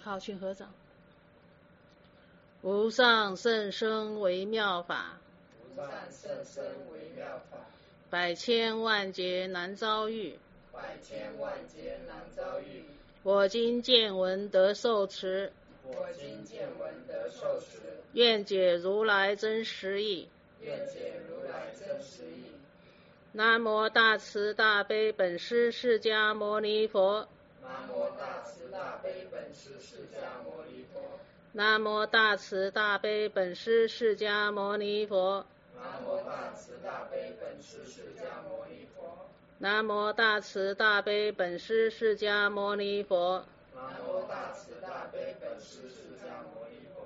好，请合掌。无上甚深微妙法， 无上甚深微妙法， 百千万劫难遭遇， 百千万劫难遭遇。 我今见闻得受持， 我今见闻得受持， 愿解如来真实义。 愿解如来真实义。 南无大慈大悲本师释迦牟尼佛。 南无大慈大悲本师释迦牟尼佛。 南无大慈大悲本师释迦牟尼佛。 南无大慈大悲本师释迦牟尼佛。 南无大慈大悲本师释迦牟尼佛。 南无大慈大悲本师释迦牟尼佛。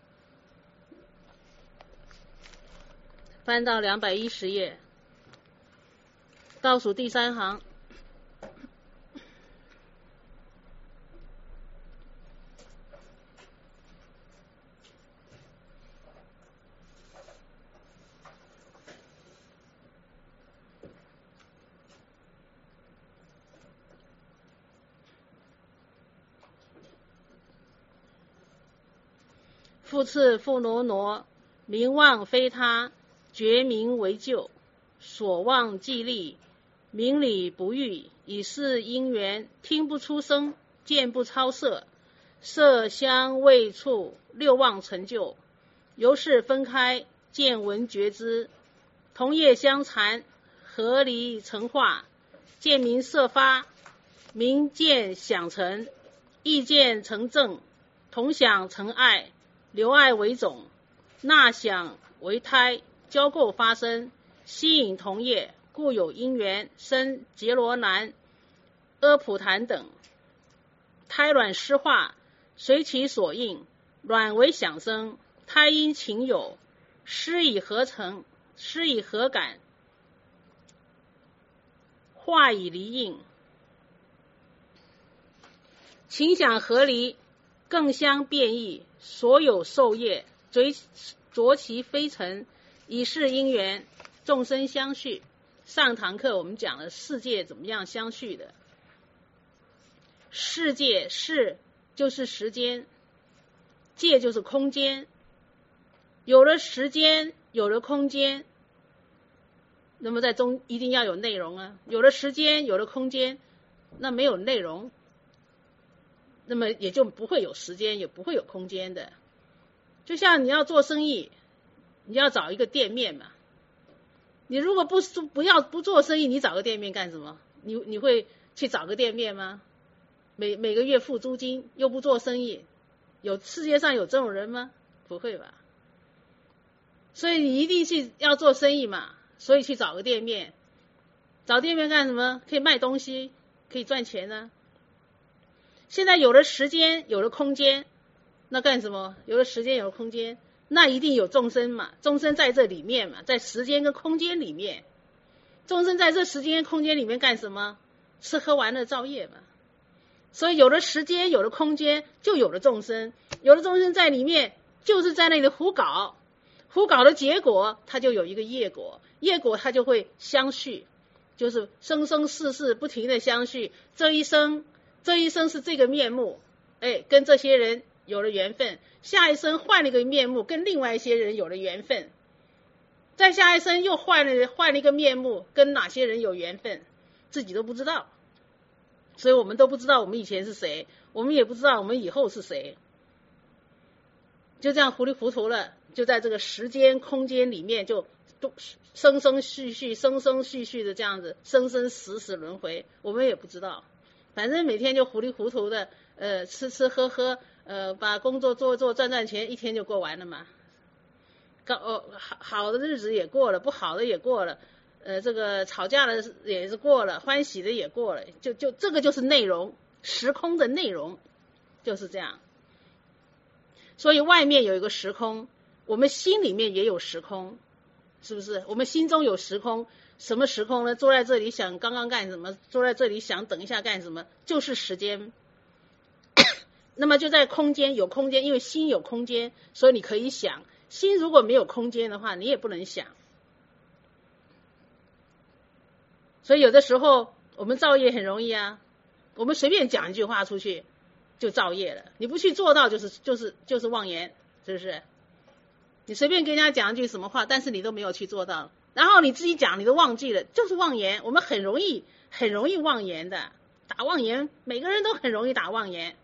翻到210页，倒数第3行。复次复罗罗，名望非他，觉名为旧，所望既立，明理不喻，以是因缘，听不出声，见不超色，色香味触六望成就，由是分开，见闻觉知，同业相缠，合离成化，见名色发，明见想成，意见成正，同想成爱，留爱为种，纳想为胎，交构发生，吸引同业，故有因缘生杰罗南、阿普檀等。胎卵湿化，随其所应，卵为想生，胎因情有，湿以合成，湿以合感，化以离应，情想合离，更相变异，所有受业，着其非尘，以是因缘，众生相续。上堂课我们讲了世界怎么样相续的。世界是就是时间，界就是空间，有了时间，有了空间，那么在中一定要有内容啊。有了时间，有了空间，那没有内容，那么也就不会有时间，也不会有空间的。就像你要做生意，你要找一个店面嘛。你如果不做生意，你找个店面干什么？你会去找个店面吗？每个月付租金，又不做生意，世界上有这种人吗？不会吧。所以你一定是要做生意嘛，所以去找个店面。找店面干什么？可以卖东西，可以赚钱呢。现在有了时间，有了空间，那干什么？有了时间，有了空间，那一定有众生嘛，众生在这里面嘛，在时间跟空间里面，众生在这时间跟空间里面干什么？吃喝玩乐造业嘛。所以有了时间，有了空间，就有了众生，有了众生在里面，就是在那里胡搞，胡搞的结果，它就有一个业果，业果它就会相续，就是生生世世不停的相续，这一生是这个面目，跟这些人有了缘分，下一生换了一个面目，跟另外一些人有了缘分，再下一生又换了一个面目，跟哪些人有缘分，自己都不知道。所以我们都不知道我们以前是谁，我们也不知道我们以后是谁，就这样糊里糊涂了，就在这个时间空间里面就生生续续的这样子，生生死死轮回，我们也不知道。反正每天就糊里糊涂的吃吃喝喝，把工作做赚钱，一天就过完了嘛。好的日子也过了，不好的也过了，这个吵架的也是过了，欢喜的也过了，就这个就是内容，时空的内容就是这样。所以外面有一个时空，我们心里面也有时空，是不是？我们心中有时空，什么时空呢？坐在这里想刚刚干什么，坐在这里想等一下干什么，就是时间。那么就在空间，有空间，因为心有空间，所以你可以想。心如果没有空间的话，你也不能想。所以有的时候我们造业很容易啊，我们随便讲一句话出去， 就造业了。你不去做到，就是妄言，是不是？你随便跟人家讲一句什么话，但是你都没有去做到，然后你自己讲你都忘记了，就是妄言。我们很容易妄言的，打妄言，每个人都很容易打妄言。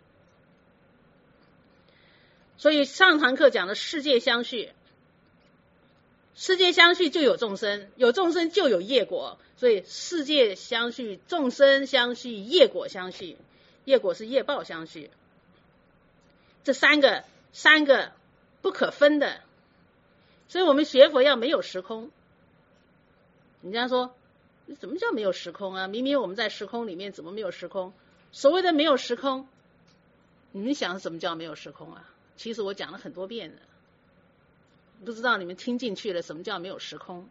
所以上堂课讲的世界相续，世界相续就有众生，有众生就有业果，所以世界相续、众生相续、业果相续，业果是业报相续，这三个不可分的。所以我们学佛要没有时空。人家说什么叫没有时空啊？明明我们在时空里面，怎么没有时空？所谓的没有时空，你们想什么叫没有时空啊？其实我讲了很多遍了，不知道你们听进去了什么叫没有时空？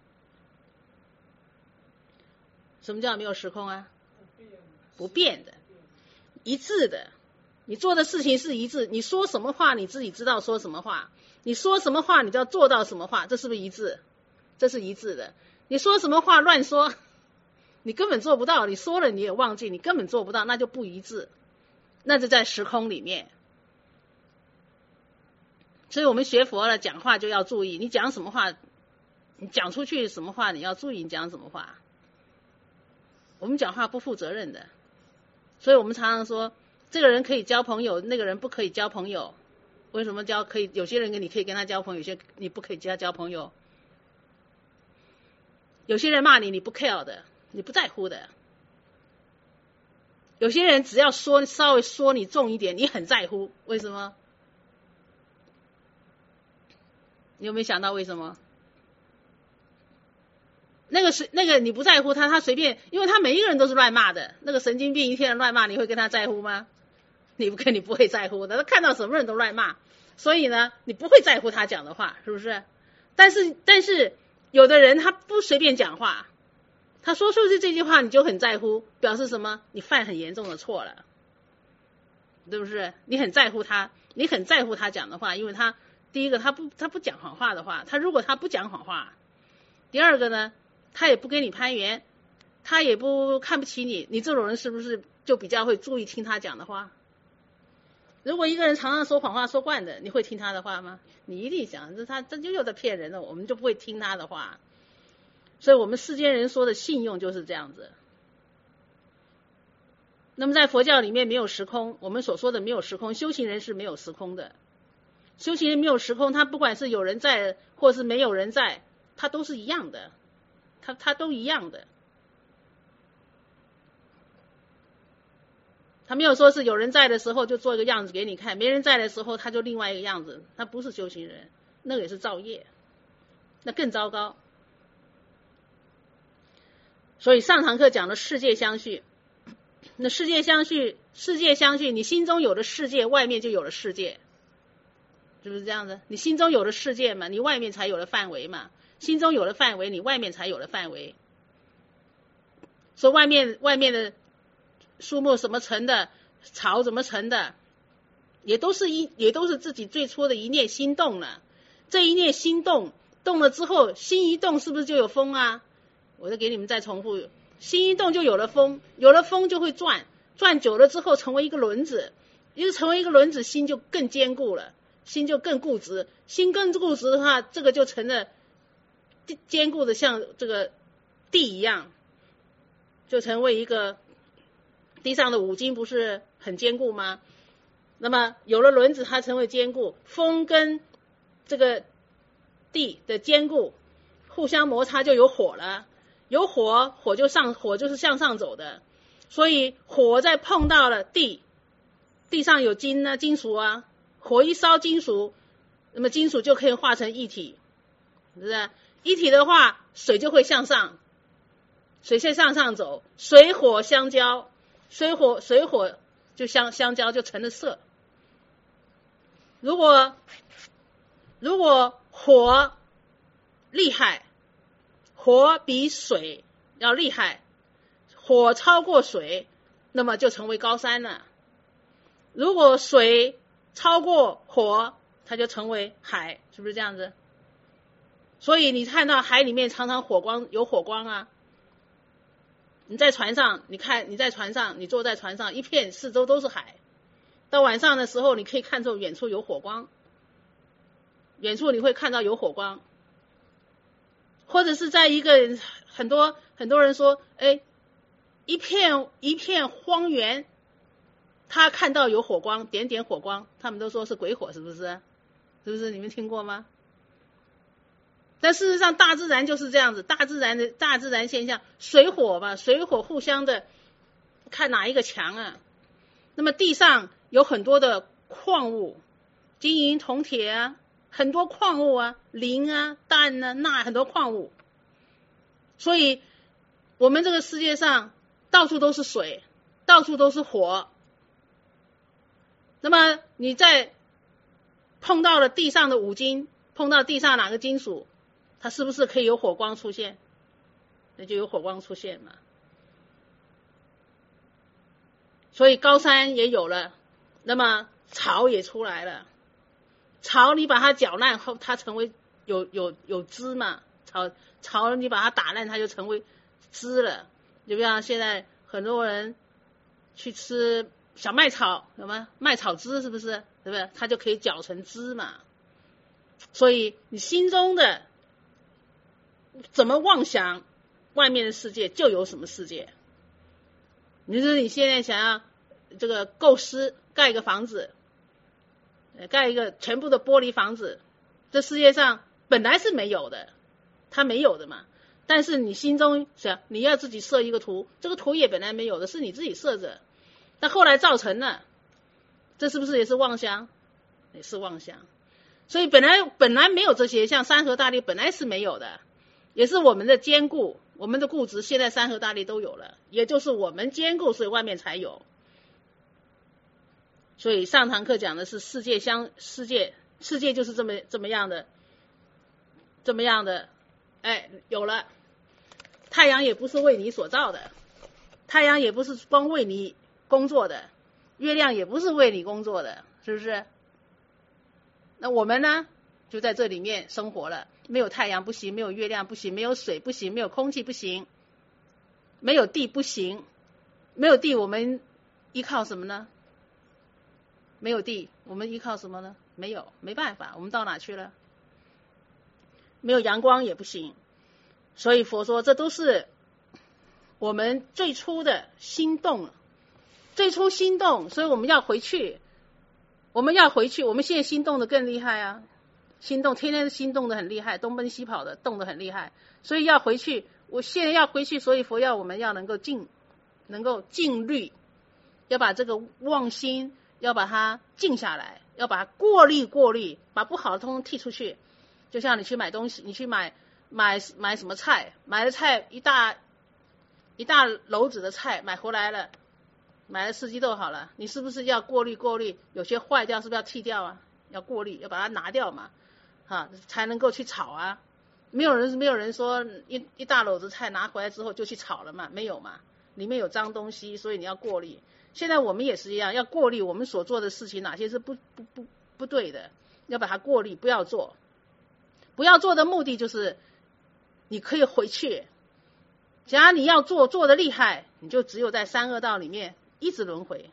什么叫没有时空啊？不变的，一致的。你做的事情是一致，你说什么话你自己知道说什么话，你说什么话你就要做到什么话，这是不是一致？这是一致的。你说什么话乱说，你根本做不到，你说了你也忘记，你根本做不到，那就不一致，那就在时空里面。所以我们学佛了，讲话就要注意，你讲什么话，你讲出去什么话，你要注意你讲什么话。我们讲话不负责任的，所以我们常常说，这个人可以交朋友，那个人不可以交朋友。为什么可以？有些人你可以跟他交朋友，有些你不可以跟他交朋友。有些人骂你，你不 care 的，你不在乎的。有些人只要稍微说你重一点，你很在乎，为什么？你有没有想到为什么？那个你不在乎他随便，因为他每一个人都是乱骂的。那个神经病一天乱骂，你会跟他在乎吗？你不会在乎的，他看到什么人都乱骂，所以呢，你不会在乎他讲的话，是不是？但是有的人他不随便讲话，他说出去这句话你就很在乎，表示什么？你犯很严重的错了，对不是？你很在乎他讲的话，因为他第一个他不讲谎话的话，如果他不讲谎话，第二个呢，他也不跟你攀缘，他也不看不起你，你这种人是不是就比较会注意听他讲的话？如果一个人常常说谎话说惯的，你会听他的话吗？你一定想这就又在骗人了，我们就不会听他的话。所以我们世间人说的信用就是这样子。那么在佛教里面没有时空，我们所说的没有时空，修行人是没有时空的。修行人没有时空，他不管是有人在或是没有人在，他都是一样的，他都一样的。他没有说是有人在的时候就做一个样子给你看，没人在的时候他就另外一个样子，他不是修行人，那个也是造业，那更糟糕。所以上堂课讲的世界相续，那世界相续，你心中有了世界，外面就有了世界，是不是这样子？你心中有了世界嘛，你外面才有了范围嘛，心中有了范围，你外面才有了范围。所以外面的树木什么成的，草怎么成的，也都是自己最初的一念心动了。这一念心动了之后，心一动是不是就有风啊？我就给你们再重复，心一动就有了风，有了风就会转久了之后成为一个轮子，成为一个轮子，心就更坚固了，心就更固执，心更固执的话，这个就成了坚固的像这个地一样，就成为一个地上的五金不是很坚固吗？那么有了轮子，它成为坚固，风跟这个地的坚固互相摩擦就有火了，有火就是向上走的，所以火在碰到了地上有金属啊，火一烧金属，那么金属就可以化成一体，是不是？一体的话，水就会向上，水线向上走，水火相交，水火就相交，就成了色。如果火厉害，火比水要厉害，火超过水，那么就成为高山了。如果水超过火，它就成为海，是不是这样子？所以你看到海里面常常有火光啊。你在船上，你坐在船上，一片四周都是海， 到晚上的时候，你可以看出远处有火光，远处你会看到有火光，或者是在一个很多人说，一片荒原，他看到有火光，点点火光，他们都说是鬼火，是不是？是不是？你们听过吗？但事实上，大自然就是这样子，大自然现象，水火嘛，水火互相的，看哪一个强啊？那么地上有很多的矿物，金银铜铁啊，很多矿物啊，磷啊、氮啊、钠，很多矿物。所以，我们这个世界上到处都是水，到处都是火。那么你在碰到了地上的五金，碰到地上哪个金属，它是不是可以有火光出现？那就有火光出现嘛。所以高山也有了，那么草也出来了。草你把它搅烂后，它成为有汁嘛。草你把它打烂，它就成为汁了。就像现在很多人去吃小麦草，什么麦草汁，是不是？对不对？它就可以搅成汁嘛。所以你心中的怎么妄想外面的世界，就有什么世界。你说你现在想要这个构思盖一个房子，盖一个全部的玻璃房子，这世界上本来是没有的，它没有的嘛。但是你心中想你要自己设一个图，这个图也本来没有的，是你自己设着，但后来造成了，这是不是也是妄想？也是妄想。所以本来没有这些，像山河大地本来是没有的，也是我们的坚固，我们的固执，现在山河大地都有了，也就是我们坚固，所以外面才有。所以上堂课讲的是世界就是这么样的，有了。太阳也不是为你所造的，太阳也不是光为你工作的，月亮也不是为你工作的，是不是？那我们呢，就在这里面生活了。没有太阳不行，没有月亮不行，没有水不行，没有空气不行，没有地不行。没有地，我们依靠什么呢？没有地，我们依靠什么呢？没办法，我们到哪去了？没有阳光也不行。所以佛说，这都是我们最初的心动，最初心动，所以我们要回去。我们现在心动的更厉害啊！心动，天天心动的很厉害，东奔西跑的，动的很厉害，所以要回去。我现在要回去，所以佛要我们要能够静虑，要把这个妄心要把它静下来，要把它过滤，把不好的通通剔出去。就像你去买东西，你去买什么菜，买了菜一大篓子的菜买回来了。买了四季豆好了，你是不是要过滤？有些坏掉是不是要剔掉啊？要过滤，要把它拿掉嘛，才能够去炒啊。没有人说一大篓子菜拿回来之后就去炒了嘛，没有嘛，里面有脏东西，所以你要过滤。现在我们也是一样，要过滤我们所做的事情，哪些是不对的，要把它过滤，不要做。不要做的目的就是你可以回去。假如你要做的厉害，你就只有在三恶道里面一直轮回。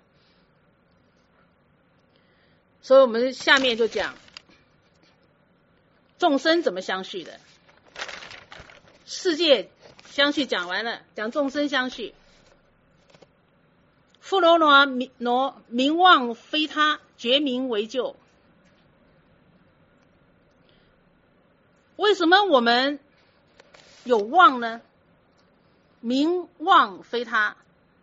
所以我们下面就讲众生怎么相续的。世界相续讲完了，讲众生相续。富罗罗名妄非他，觉名为救。为什么我们有妄呢？名妄非他。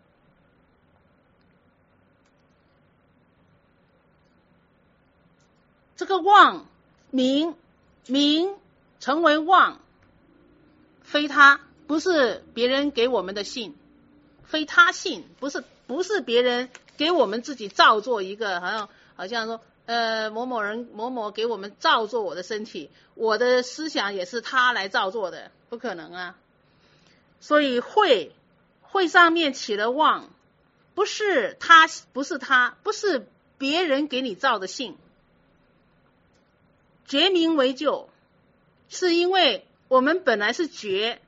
这个妄名成为妄，非他，不是别人给我们的性，非他性，不是别人给我们自己造作一个，好像说某某给我们造作我的身体，我的思想也是他来造作的，不可能啊。所以会上面起了妄，不是别人给你造的性。觉名为救，是因为我们本来是觉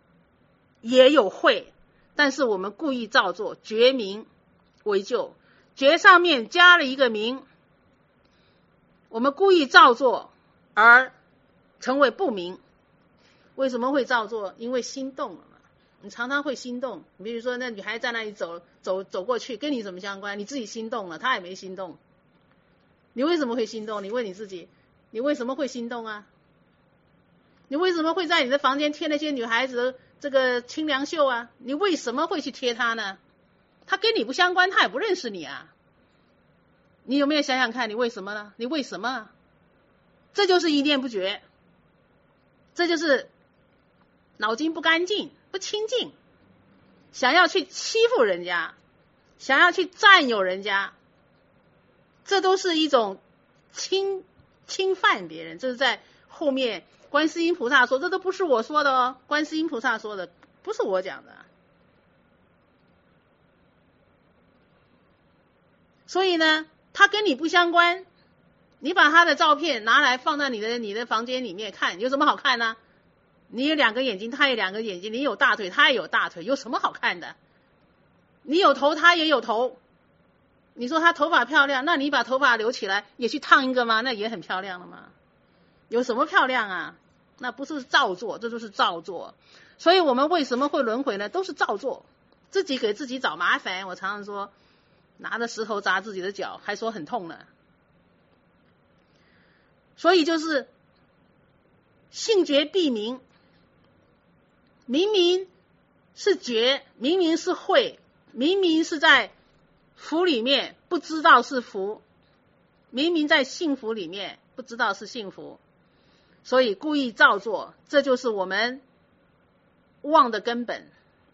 也有慧，但是我们故意造作，觉名为救。 觉上面加了一个明，我们故意造作而成为不明。为什么会造作？因为心动了嘛。你常常会心动，比如说那女孩在那里走过去，跟你什么相关？你自己心动了，她也没心动。你为什么会心动？你问你自己，你为什么会心动啊？你为什么会在你的房间贴那些女孩子的这个清凉秀啊？你为什么会去贴她呢？她跟你不相关，她也不认识你啊。你有没有想想看，你为什么呢？你为什么？这就是一念不觉，这就是脑筋不干净，不清净，想要去欺负人家，想要去占有人家，这都是一种侵犯别人。这是在后面观世音菩萨说，这都不是我说的哦，观世音菩萨说的，不是我讲的。所以呢，他跟你不相关，你把他的照片拿来放在你的房间里面看，有什么好看呢？你有两个眼睛，他有两个眼睛，你有大腿，他也有大腿，有什么好看的？你有头，他也有头。你说他头发漂亮，那你把头发留起来也去烫一个吗？那也很漂亮了吗？有什么漂亮啊？那不是造作，这就是造作。所以我们为什么会轮回呢？都是造作，自己给自己找麻烦。我常常说，拿着石头砸自己的脚，还说很痛呢。所以就是性觉必明，明明是觉，明明是慧，明明是在福里面不知道是福，明明在幸福里面不知道是幸福，所以故意造作，这就是我们妄的根本。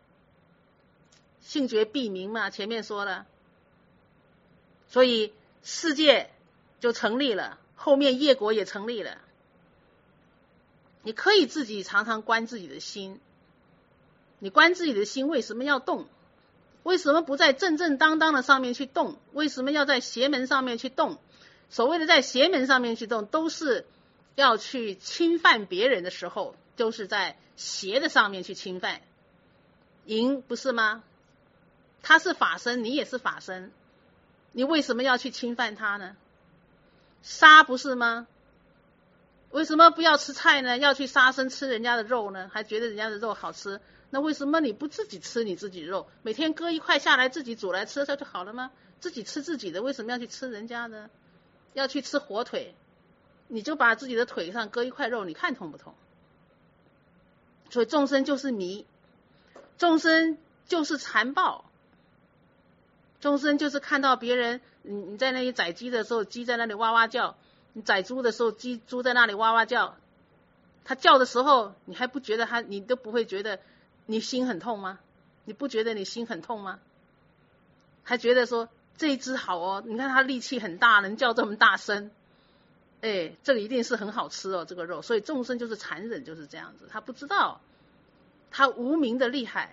性觉必明嘛，前面说了，所以世界就成立了，后面业果也成立了。你可以自己常常观自己的心，你观自己的心为什么要动？为什么不在正正当当的上面去动？为什么要在邪门上面去动？所谓的在邪门上面去动，都是要去侵犯别人的时候，都是在邪的上面去侵犯。淫不是吗？他是法身，你也是法身，你为什么要去侵犯他呢？杀不是吗？为什么不要吃菜呢？要去杀生吃人家的肉呢？还觉得人家的肉好吃？那为什么你不自己吃你自己肉？每天割一块下来自己煮来吃，这就好了吗？自己吃自己的，为什么要去吃人家的？要去吃火腿，你就把自己的腿上割一块肉，你看痛不痛？所以众生就是迷，众生就是残暴，众生就是看到别人，你在那里宰鸡的时候，鸡在那里哇哇叫，你宰猪的时候，猪在那里哇哇叫，他叫的时候，你还不觉得他，你都不会觉得你心很痛吗？你不觉得你心很痛吗？还觉得说这一只好哦，你看它力气很大，能叫这么大声，哎，这个一定是很好吃哦，这个肉。所以众生就是残忍，就是这样子，他不知道，他无明的厉害。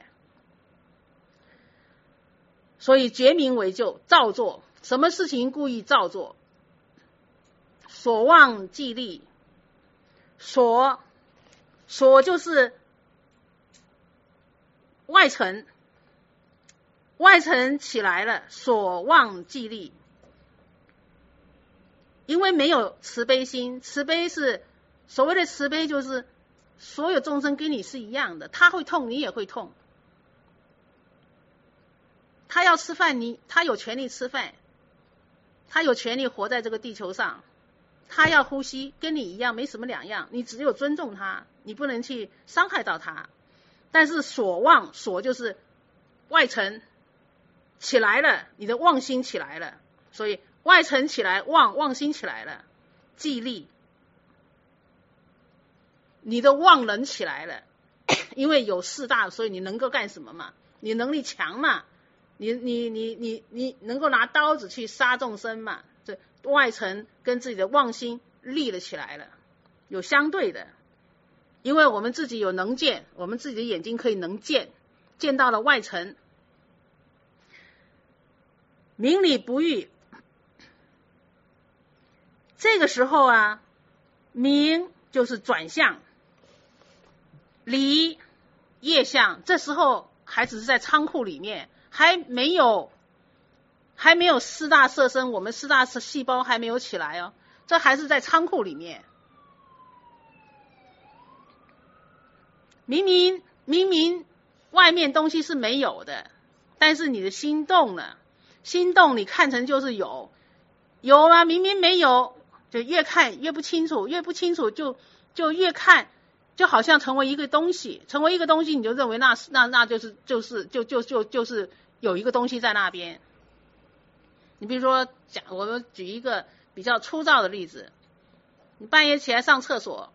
所以觉明为咎，造作，什么事情故意造作？所妄即立，所就是外层，外层起来了，所妄即立。因为没有慈悲心，慈悲是所谓的慈悲，就是所有众生跟你是一样的，他会痛你也会痛，他要吃饭他有权利吃饭，他有权利活在这个地球上，他要呼吸跟你一样，没什么两样，你只有尊重他，你不能去伤害到他。但是所妄，所就是外层起来了，你的妄心起来了，所以外层起来，妄心起来了，即立，你的妄能起来了，因为有四大，所以你能够干什么嘛？你能力强嘛？你能够拿刀子去杀众生嘛？这外层跟自己的妄心立了起来了，有相对的。因为我们自己有能见，我们自己的眼睛可以能见，见到了外层，明理不喻。这个时候啊，明就是转向，理业相，这时候还只是在仓库里面，还没有还没有四大色身，我们四大细胞还没有起来哦，这还是在仓库里面。明明外面东西是没有的，但是你的心动了，心动你看成就是有啊，明明没有，就越看越不清楚，越不清楚就越看，就好像成为一个东西，成为一个东西，你就认为那就是有一个东西在那边。你比如说，我们举一个比较粗糙的例子，你半夜起来上厕所，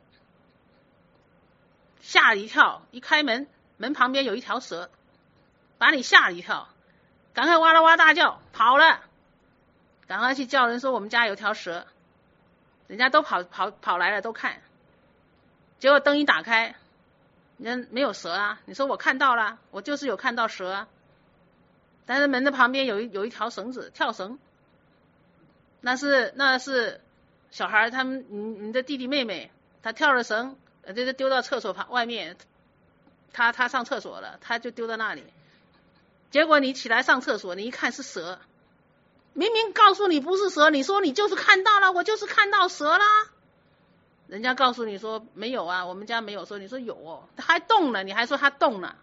吓了一跳，一开门，门旁边有一条蛇，把你吓了一跳，赶快哇啦哇大叫跑了，赶快去叫人说我们家有条蛇，人家都跑来了都看，结果灯一打开，人没有蛇啊，你说我看到了，我就是有看到蛇啊，但是门的旁边有一条绳子，跳绳，那是小孩他们你的弟弟妹妹，他跳了绳，就丢到厕所外面，他上厕所了，他就丢到那里，结果你起来上厕所，你一看是蛇，明明告诉你不是蛇，你说你就是看到了，我就是看到蛇啦，人家告诉你说没有啊，我们家没有，说你说有哦，他还动了，你还说他动了，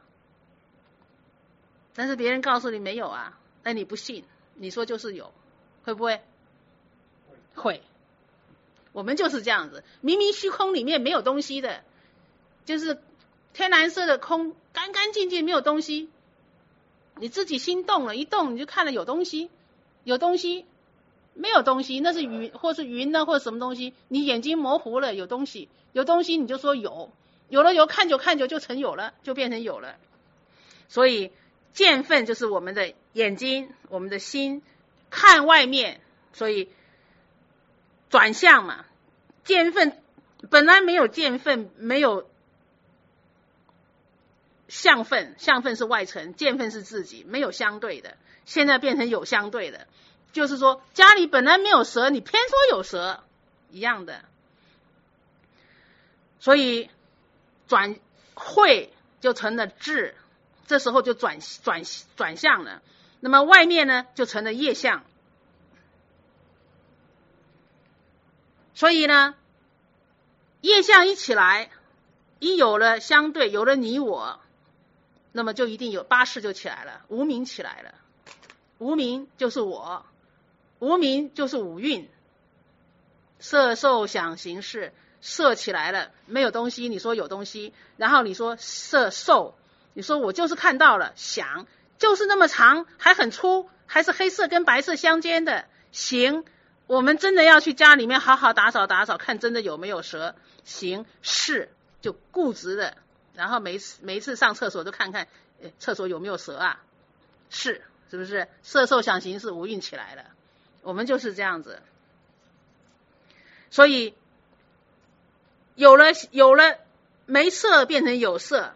但是别人告诉你没有啊，那你不信，你说就是有，会不会？会。我们就是这样子，明明虚空里面没有东西的，就是天蓝色的空，干干净净没有东西，你自己心动了，一动你就看了有东西，有东西，没有东西，那是云或是云呢，或者什么东西，你眼睛模糊了，有东西，有东西你就说有，有了看久就成有了，就变成有了。所以见分就是我们的眼睛，我们的心看外面，所以转向嘛，见分本来没有见分，没有相分，相分是外层，见分是自己，没有相对的，现在变成有相对的，就是说家里本来没有蛇，你偏说有蛇，一样的。所以慧就成了智，这时候就转向了，那么外面呢就成了业相。所以呢，业相一起来，一有了相对，有了你我，那么就一定有八识就起来了，无明起来了。无明就是我，无明就是五蕴，色受想行识，色起来了，没有东西，你说有东西，然后你说色受，你说我就是看到了，想就是那么长，还很粗，还是黑色跟白色相间的，行。我们真的要去家里面好好打扫，看真的有没有蛇。行是就固执的，然后每一次上厕所都看看，厕所有没有蛇啊？是不是？色受想行识无蕴起来了，我们就是这样子。所以有了没色变成有色，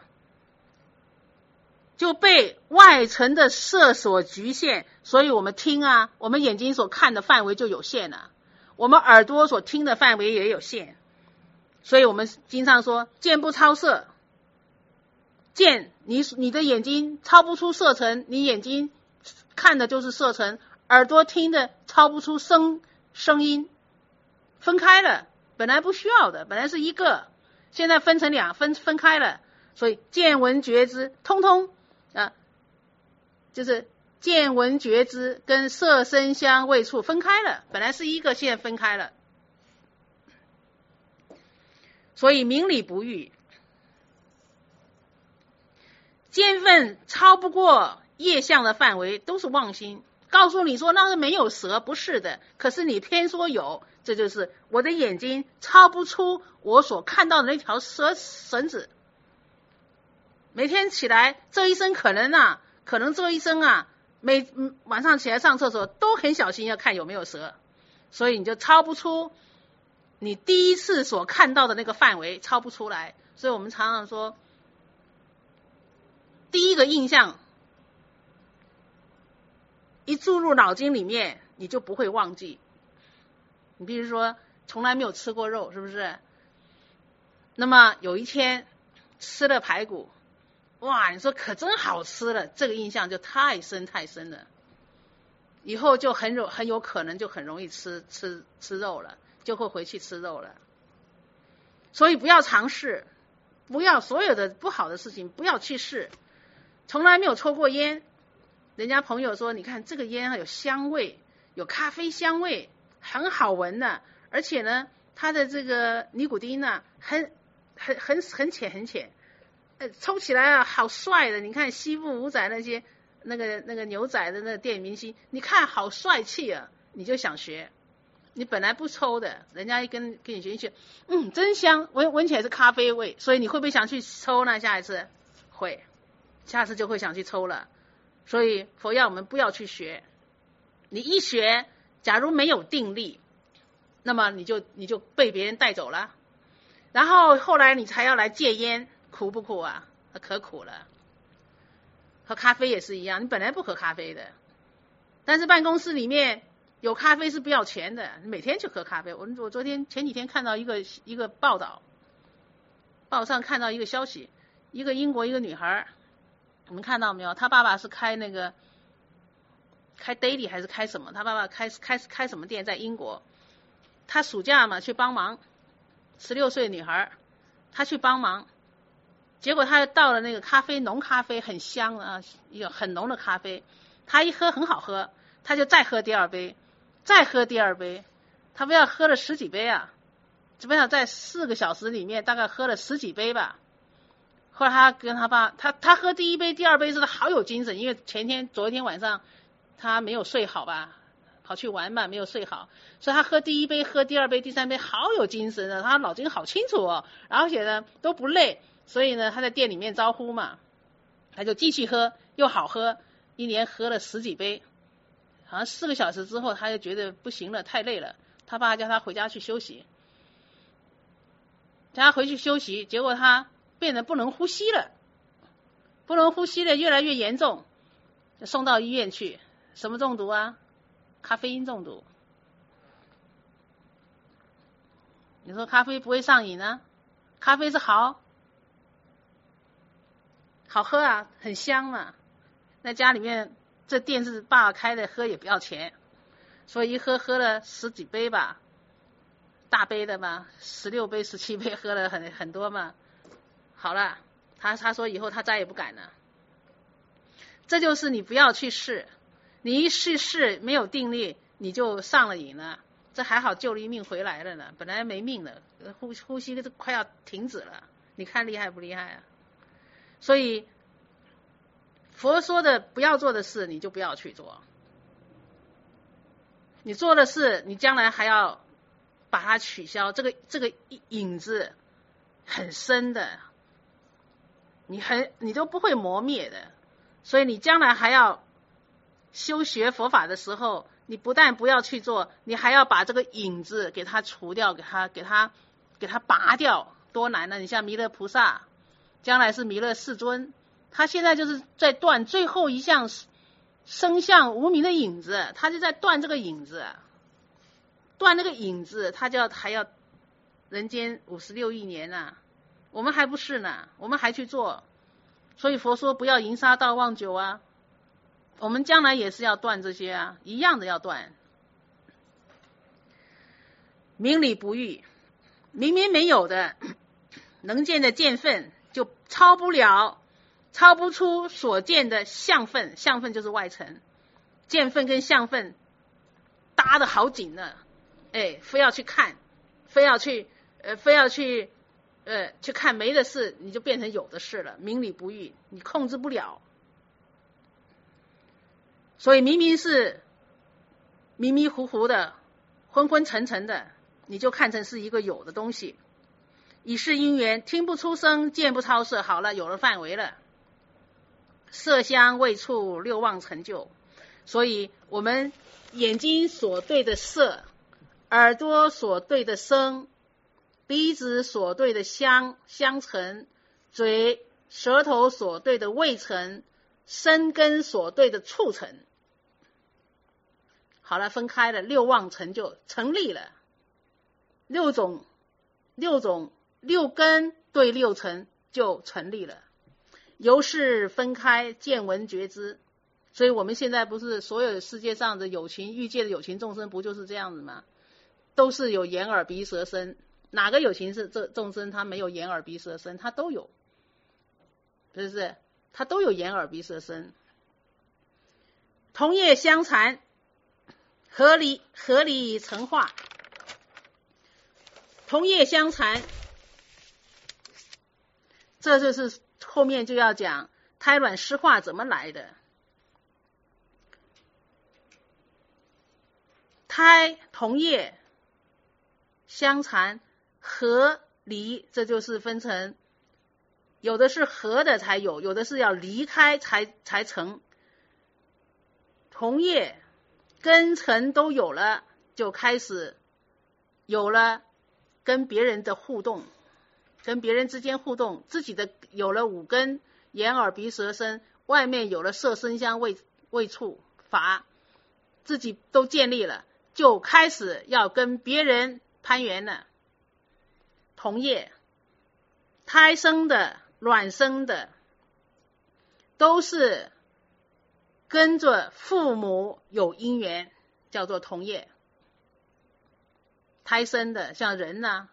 就被外层的色所局限，所以我们听啊，我们眼睛所看的范围就有限了，我们耳朵所听的范围也有限，所以我们经常说见不超色，见你的眼睛超不出色层，你眼睛看的就是色层，耳朵听的超不出声音，分开了，本来不需要的，本来是一个，现在分成分开了，所以见闻觉知通通就是见闻觉知跟色声香味触分开了，本来是一个，现在分开了。所以明理不喻，见分超不过业相的范围，都是妄心。告诉你说那是没有蛇，不是的，可是你偏说有，这就是我的眼睛超不出我所看到的那条绳子。每天起来这一生可能这一生啊，晚上起来上厕所都很小心要看有没有蛇，所以你就超不出你第一次所看到的那个范围，超不出来。所以我们常常说，第一个印象一注入脑筋里面，你就不会忘记。你比如说从来没有吃过肉，是不是？那么有一天吃了排骨，哇，你说可真好吃了，这个印象就太深了。 以后就很有可能就很容易吃肉了，就会回去吃肉了。所以不要尝试，不要所有的不好的事情不要去试。从来没有抽过烟，人家朋友说你看这个烟有香味，有咖啡香味，很好闻的，而且呢它的这个尼古丁呢很浅，抽起来啊好帅的。你看西部五仔那些那个牛仔的那个电影明星，你看好帅气啊，你就想学。你本来不抽的，人家一跟你学一学，真香，闻起来是咖啡味，所以你会不会想去抽呢？下一次会，下次就会想去抽了。所以佛要我们不要去学，你一学，假如没有定力，那么你就被别人带走了，然后后来你才要来戒烟，苦不苦啊？可苦了。喝咖啡也是一样，你本来不喝咖啡的，但是办公室里面有咖啡是不要钱的，你每天去喝咖啡。我前几天看到一个报道，报上看到一个消息，一个英国一个女孩，你们看到没有？她爸爸是开daily 还是开什么？她爸爸开什么店在英国？她暑假嘛去帮忙，16岁女孩，她去帮忙，结果她到了那个浓咖啡很香啊，有很浓的咖啡，她一喝很好喝，她就再喝第二杯，她不要喝了10几杯啊，基本上在4个小时里面大概喝了10几杯吧。后来他跟他爸，他喝第一杯第二杯是他好有精神，因为昨天晚上他没有睡好吧，跑去玩嘛，没有睡好，所以他喝第一杯喝第二杯第三杯好有精神的，他脑筋好清楚哦，而且呢都不累，所以呢他在店里面招呼嘛，他就继续喝，又好喝，一连喝了10几杯，好像4个小时之后他就觉得不行了，太累了，他爸叫他回家去休息，结果他变得不能呼吸了，越来越严重，就送到医院去。什么中毒啊？咖啡因中毒。你说咖啡不会上瘾呢？咖啡是好喝啊，很香嘛。那家里面这店是爸爸开的，喝也不要钱，所以一喝了10几杯吧，大杯的嘛，16杯17杯喝了很多嘛。好了，他说以后他再也不敢了。这就是你不要去试，你一试没有定力，你就上了瘾了。这还好救了一命回来了呢，本来没命了，呼吸都快要停止了。你看厉害不厉害啊？所以佛说的不要做的事，你就不要去做。你做的事，你将来还要把它取消。这个影子很深的。你都不会磨灭的，所以你将来还要修学佛法的时候，你不但不要去做，你还要把这个影子给它除掉，给它拔掉，多难呢？你像弥勒菩萨，将来是弥勒世尊，他现在就是在断最后一项生相无明的影子，他就在断这个影子，断那个影子，他还要人间56亿年啊。我们还不是呢，我们还去做，所以佛说不要淫杀盗妄酒啊，我们将来也是要断这些啊，一样的要断。明理不喻，明明没有的能见的见分，就超不出所见的相分，相分就是外层，见分跟相分搭得好紧呢，非要去看，非要去看没的事，你就变成有的事了。明理不喻，你控制不了。所以明明是迷迷糊糊的、昏昏沉沉的，你就看成是一个有的东西。以是因缘，听不出声，见不超色。好了，有了范围了。色香味触六妄成就。所以我们眼睛所对的色，耳朵所对的声，鼻子所对的香尘，嘴舌头所对的味尘，身根所对的触尘。好了，分开了，六妄成就成立了，六根对六尘就成立了。由是分开见闻觉知， 所以我们现在不是所有世界上的有情欲界的有情众生不就是这样子吗？都是有眼耳鼻舌身，哪个有情是这众生他没有眼耳鼻舌身？他都有，是不是？他都有眼耳鼻舌身。同业相残，合理成化。同业相残，这就是后面就要讲胎卵湿化怎么来的。胎同业相残合离，这就是分成有的是合的才有，有的是要离开才成。同业根尘都有了，就开始有了跟别人的互动，跟别人之间互动，自己的有了五根，眼耳鼻舌身，外面有了色声香味触法，自己都建立了，就开始要跟别人攀缘了。同业胎生的卵生的都是跟着父母有因缘，叫做同业。胎生的像人啊，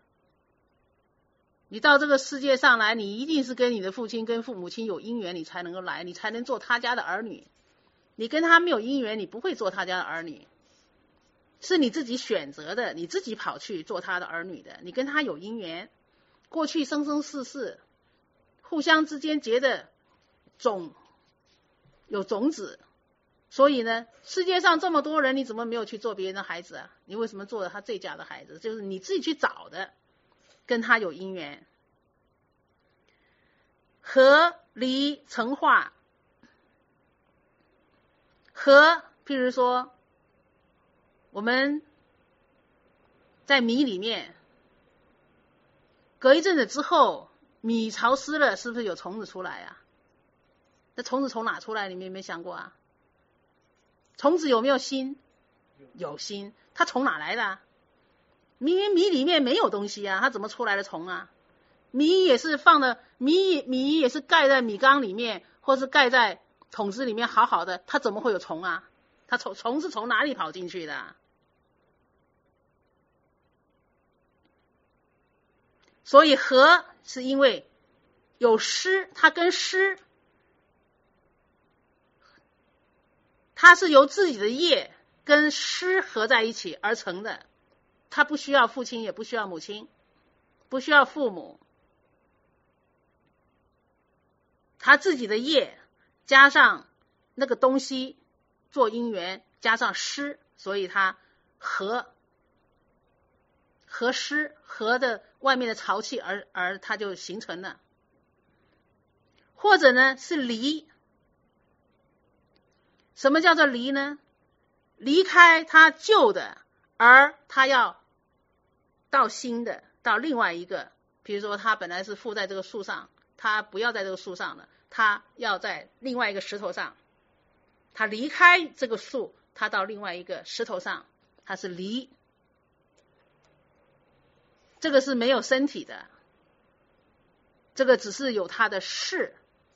你到这个世界上来，你一定是跟你的父亲跟父母亲有因缘，你才能够来，你才能做他家的儿女。你跟他没有因缘，你不会做他家的儿女，是你自己选择的，你自己跑去做他的儿女的。你跟他有因缘，过去生生世世互相之间结的有种子，所以呢，世界上这么多人，你怎么没有去做别人的孩子啊？你为什么做了他这家的孩子？就是你自己去找的，跟他有因缘。合离成化，合，譬如说我们在米里面隔一阵子之后，米潮湿了，是不是有虫子出来啊？那虫子从哪出来？你们有没有想过啊？虫子有没有心？有心，它从哪来的啊？明明米里面没有东西啊，它怎么出来的虫啊？米也是米也是盖在米缸里面，或是盖在桶子里面好好的，它怎么会有虫啊？它虫是从哪里跑进去的啊？所以合是因为有湿，它跟湿，它是由自己的业跟湿合在一起而成的，它不需要父亲，也不需要母亲，不需要父母，他自己的业加上那个东西做因缘，加上湿，所以它合湿合的外面的潮气而它就形成了。或者呢是离，什么叫做离呢？离开他旧的，而他要到新的，到另外一个，比如说他本来是附在这个树上，他不要在这个树上了，他要在另外一个石头上，他离开这个树，他到另外一个石头上，他是离。这个是没有身体的，这个只是有他的事，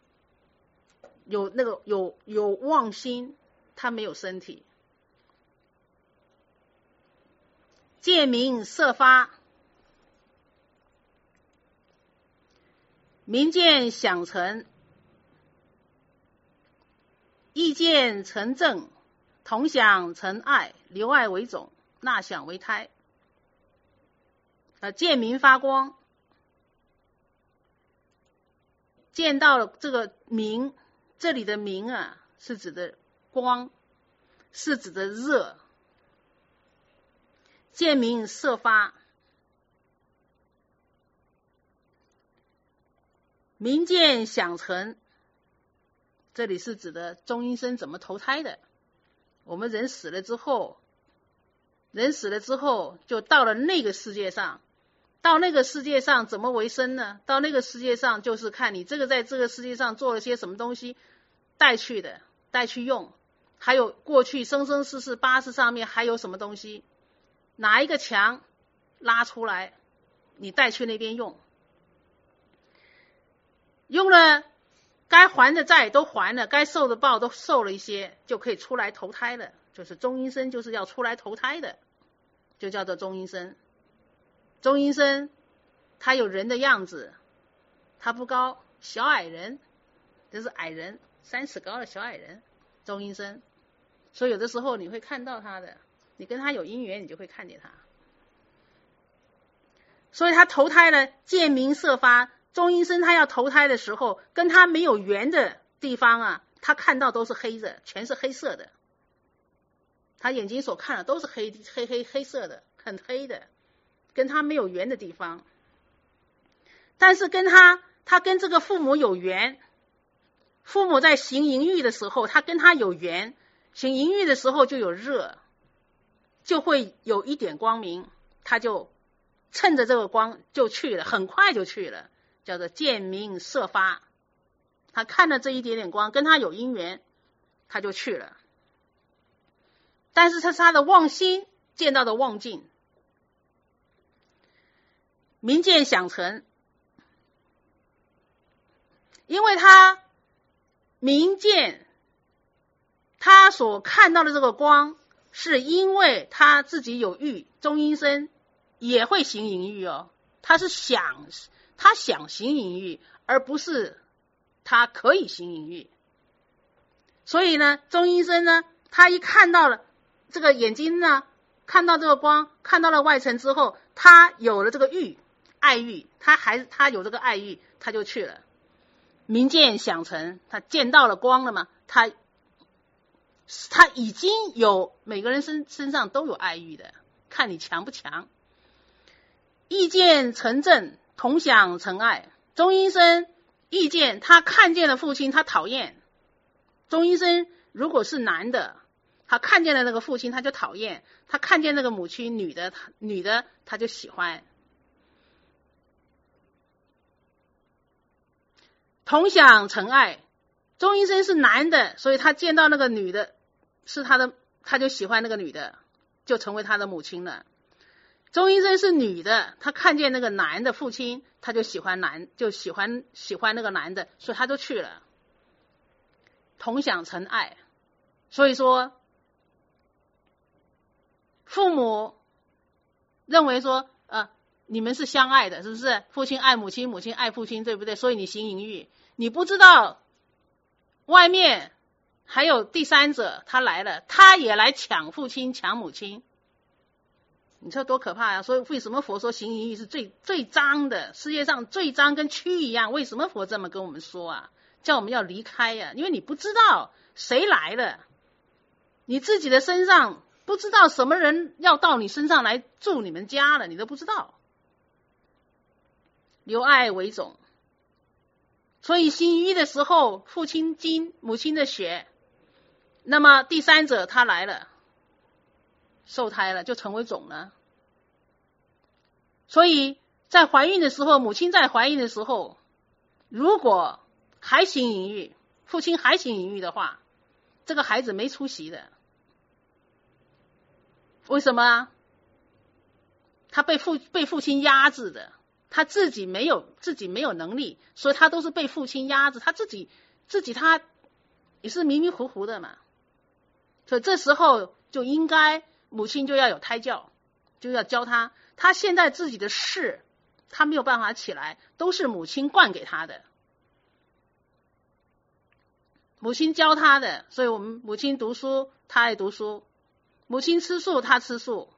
有妄心，他没有身体。见明色发，明见想成，意见成正，同想成爱，留爱为种，纳想为胎。见明发光，见到了这个明，这里的明啊，是指的光，是指的热。见明色发，明见想成，这里是指的中阴身怎么投胎的。我们人死了之后就到了那个世界上，到那个世界上怎么为生呢？到那个世界上就是看你这个在这个世界上做了些什么东西带去用，还有过去生生世世八世上面还有什么东西，哪一个墙拉出来你带去那边用了该还的债都还了，该受的报都受了一些，就可以出来投胎了。就是中阴身就是要出来投胎的，就叫做中阴身。中阴身他有人的样子，他不高，小矮人，就是矮人，3尺高的小矮人，中阴身。所以有的时候你会看到他的，你跟他有姻缘，你就会看见他。所以他投胎了，见明色发。中阴身他要投胎的时候，跟他没有缘的地方啊，他看到都是黑的，全是黑色的。他眼睛所看的都是黑色的，很黑的，跟他没有缘的地方。但是他跟这个父母有缘，父母在行淫欲的时候，他跟他有缘，行淫欲的时候就有热，就会有一点光明，他就趁着这个光就去了，很快就去了，叫做见明色发。他看了这一点点光，跟他有因缘，他就去了。但是他的妄心见到的妄境，明见想成，因为他明见他所看到的这个光，是因为他自己有欲，中阴身也会行淫欲哦，他想行淫欲，而不是他可以行淫欲。所以呢，中阴身呢，他一看到了这个眼睛呢，看到这个光，看到了外层之后，他有了这个欲，爱欲，他有这个爱欲，他就去了。明见想成，他见到了光了嘛，他已经有，每个人身上都有爱欲的，看你强不强。意见成正，同享成爱。中阴身意见，他看见了父亲，他讨厌。中阴身如果是男的，他看见了那个父亲他就讨厌，他看见那个母亲女的他就喜欢。同享成爱。中阴身是男的，所以他见到那个女的是他就喜欢那个女的，就成为他的母亲了。中阴身是女的，他看见那个男的父亲，他就喜欢那个男的，所以他就去了。同享成爱。所以说父母认为说你们是相爱的，是不是？父亲爱母亲，母亲爱父亲，对不对？所以你行淫欲，你不知道外面还有第三者，他来了，他也来抢父亲抢母亲，你说多可怕啊！所以为什么佛说行淫欲是最脏的，世界上最脏，跟蛆一样？为什么佛这么跟我们说啊？叫我们要离开啊！因为你不知道谁来了，你自己的身上不知道什么人要到你身上来住你们家了，你都不知道。留爱为种，所以行淫欲的时候，父亲精，母亲的血，那么第三者他来了，受胎了，就成为种了。所以在怀孕的时候，母亲在怀孕的时候，如果还行淫欲，父亲还行淫欲的话，这个孩子没出息的。为什么啊？他被父亲压制的，他自己没有能力，所以他都是被父亲压制，他自己他也是迷迷糊糊的嘛。所以这时候就应该母亲就要有胎教，就要教他。他现在自己的事他没有办法起来，都是母亲灌给他的，母亲教他的。所以我们母亲读书他爱读书，母亲吃素他吃素，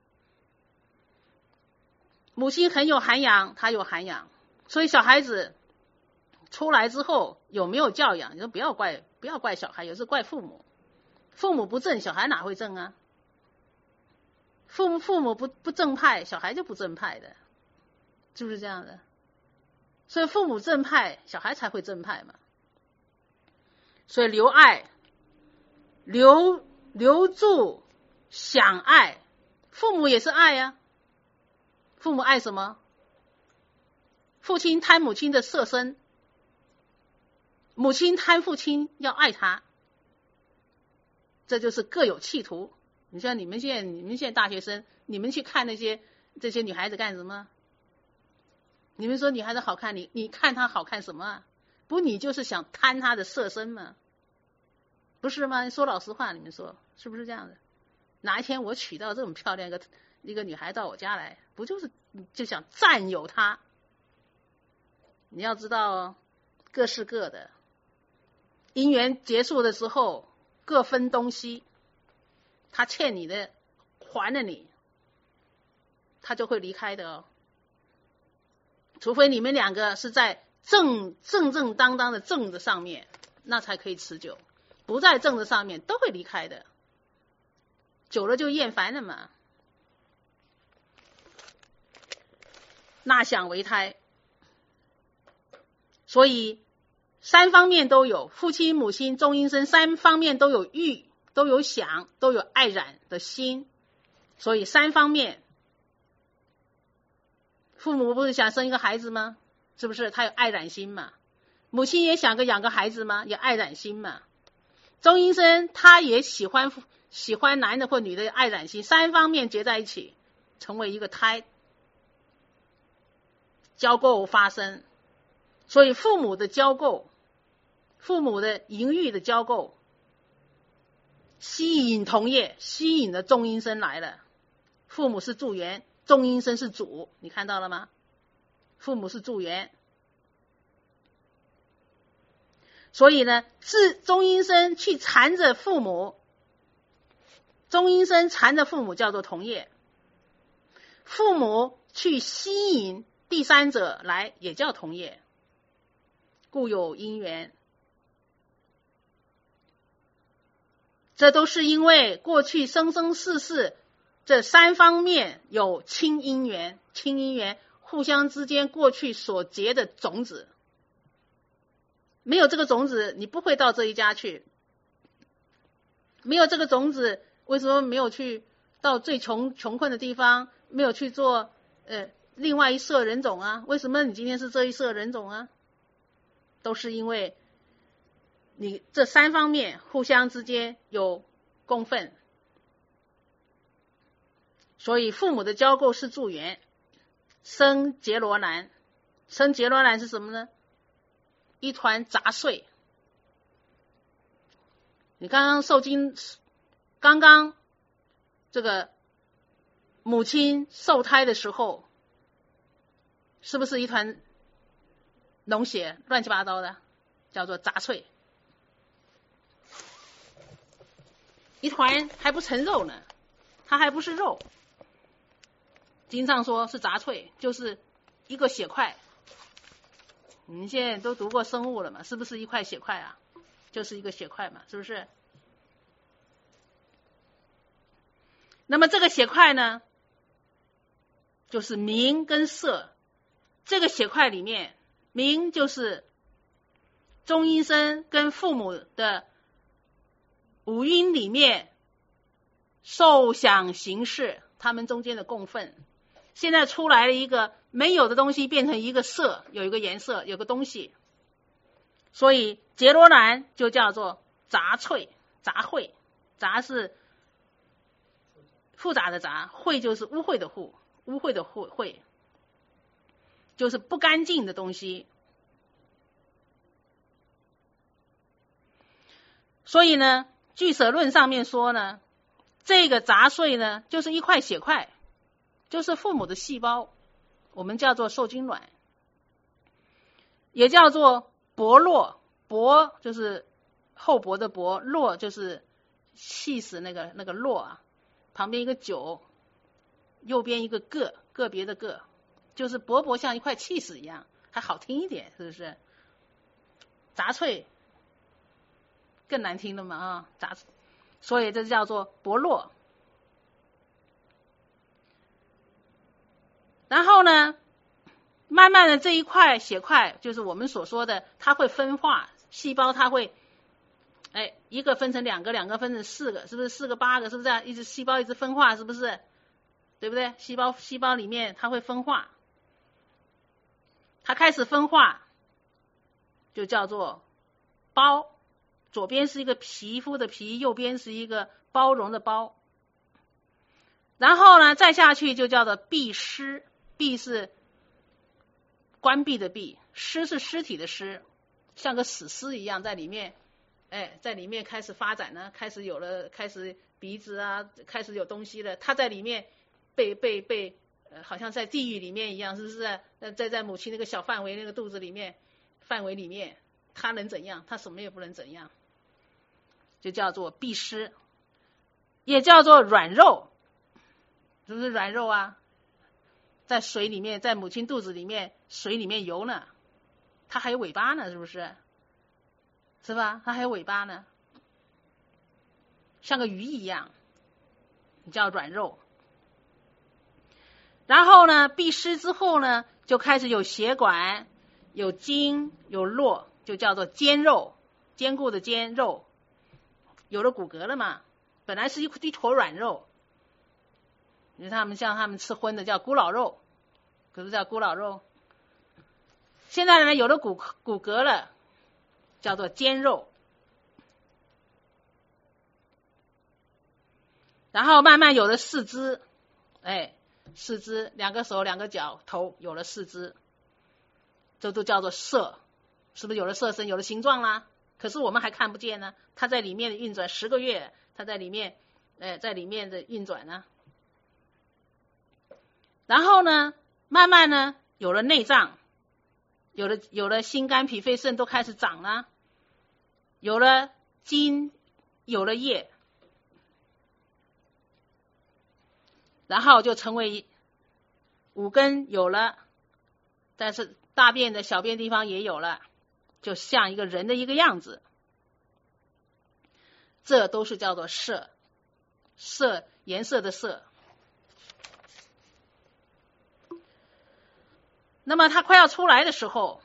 母亲很有涵养他有涵养。所以小孩子出来之后有没有教养，你说不要怪小孩，有时怪父母。父母不正，小孩哪会正啊？父母不正派，小孩就不正派的，是不是这样的？所以父母正派，小孩才会正派嘛。所以留爱，留住想爱，父母也是爱啊。父母爱什么？父亲贪母亲的色身，母亲贪父亲要爱他，这就是各有企图。你像你们现在大学生，你们去看这些女孩子干什么？你们说女孩子好看，你看她好看什么啊？ 不你就是想贪他的色身吗？不是吗？说老实话，你们说是不是这样的？哪一天我娶到这么漂亮一个女孩到我家来，不就是就想占有她？你要知道哦，各是各的，姻缘结束的时候各分东西，他欠你的还了你，他就会离开的哦。除非你们两个是在正当的正的上面，那才可以持久。不在正的上面都会离开的，久了就厌烦了嘛。纳想为胎，所以三方面都有，父亲母亲中阴身三方面都有欲，都有想，都有爱染的心，所以三方面。父母不是想生一个孩子吗？是不是他有爱染心嘛？母亲也想养个孩子吗？有爱染心嘛？中阴身他也喜欢男的或女的爱染心，三方面结在一起成为一个胎，交媾发生。所以父母的交媾，父母的淫欲的交媾，吸引同业，吸引了中阴身来了。父母是助缘，中阴身是主，你看到了吗？父母是助缘，所以呢，是中阴身去缠着父母，中阴身缠着父母叫做同业，父母去吸引第三者来也叫同业，故有因缘。这都是因为过去生生世世这三方面有亲因缘，亲因缘互相之间过去所结的种子，没有这个种子你不会到这一家去，没有这个种子为什么没有去到最穷困的地方，没有去做另外一色人种啊？为什么你今天是这一色人种啊？都是因为你这三方面互相之间有供分，所以父母的交媾是助缘。生结罗兰，生结罗兰是什么呢？一团杂碎。你刚刚这个母亲受胎的时候，是不是一团脓血乱七八糟的，叫做杂碎，一团还不成肉呢，它还不是肉。经上说是杂碎，就是一个血块。你们现在都读过生物了嘛？是不是一块血块啊？就是一个血块嘛，是不是？那么这个血块呢，就是名跟色。这个血块里面，名就是中阴身跟父母的五阴里面受想行识，他们中间的供分。现在出来了一个没有的东西，变成一个色，有一个颜色，有个东西，所以结罗兰就叫做杂秽，杂秽，杂是复杂的杂，秽就是污秽的污，污秽的秽，就是不干净的东西。所以呢，俱舍论上面说呢，这个杂碎呢，就是一块血块，就是父母的细胞，我们叫做受精卵，也叫做薄络，薄就是厚薄的薄，络就是气死那个络啊，旁边一个九，右边一个个别的个，就是薄薄像一块气死一样，还好听一点，是不是？杂碎更难听了嘛啊，杂，所以这叫做薄络。然后呢，慢慢的这一块血块，就是我们所说的，它会分化，细胞它会，一个分成两个，两个分成四个，是不是4个8个，是不是这样？一直细胞一直分化，是不是？对不对？细胞里面它会分化，它开始分化，就叫做包。左边是一个皮肤的皮，右边是一个包容的包。然后呢，再下去就叫做闭尸。闭是关闭的闭，尸是尸体的尸， 像个死尸一样在里面，在里面开始发展呢，开始鼻子啊，开始有东西了，他在里面被好像在地狱里面一样，是不是？在母亲那个小范围那个肚子里面范围里面，他能怎样？他什么也不能怎样，就叫做闭尸，也叫做软肉，是不是软肉啊？在水里面，在母亲肚子里面水里面游呢，它还有尾巴呢，是不是？是吧？它还有尾巴呢，像个鱼一样，叫软肉。然后呢，闭尸之后呢，就开始有血管、有筋、有络，就叫做坚肉，坚固的坚肉，有了骨骼了嘛，本来是一坨软肉。你看像他们吃荤的叫咕老肉，可是叫咕老肉。现在呢，有了骨骼了，叫做坚肉。然后慢慢有了四肢，四肢，两个手两个脚头，有了四肢，这都叫做色，是不是有了色身，有了形状啦？可是我们还看不见呢，它在里面的运转10个月，它在里面的运转呢。然后呢，慢慢呢有了内脏，有了心肝脾肺肾都开始长了，有了筋，有了液，然后就成为五根有了，但是大便的小便地方也有了，就像一个人的一个样子。这都是叫做色，颜色的色。那么他快要出来的时候，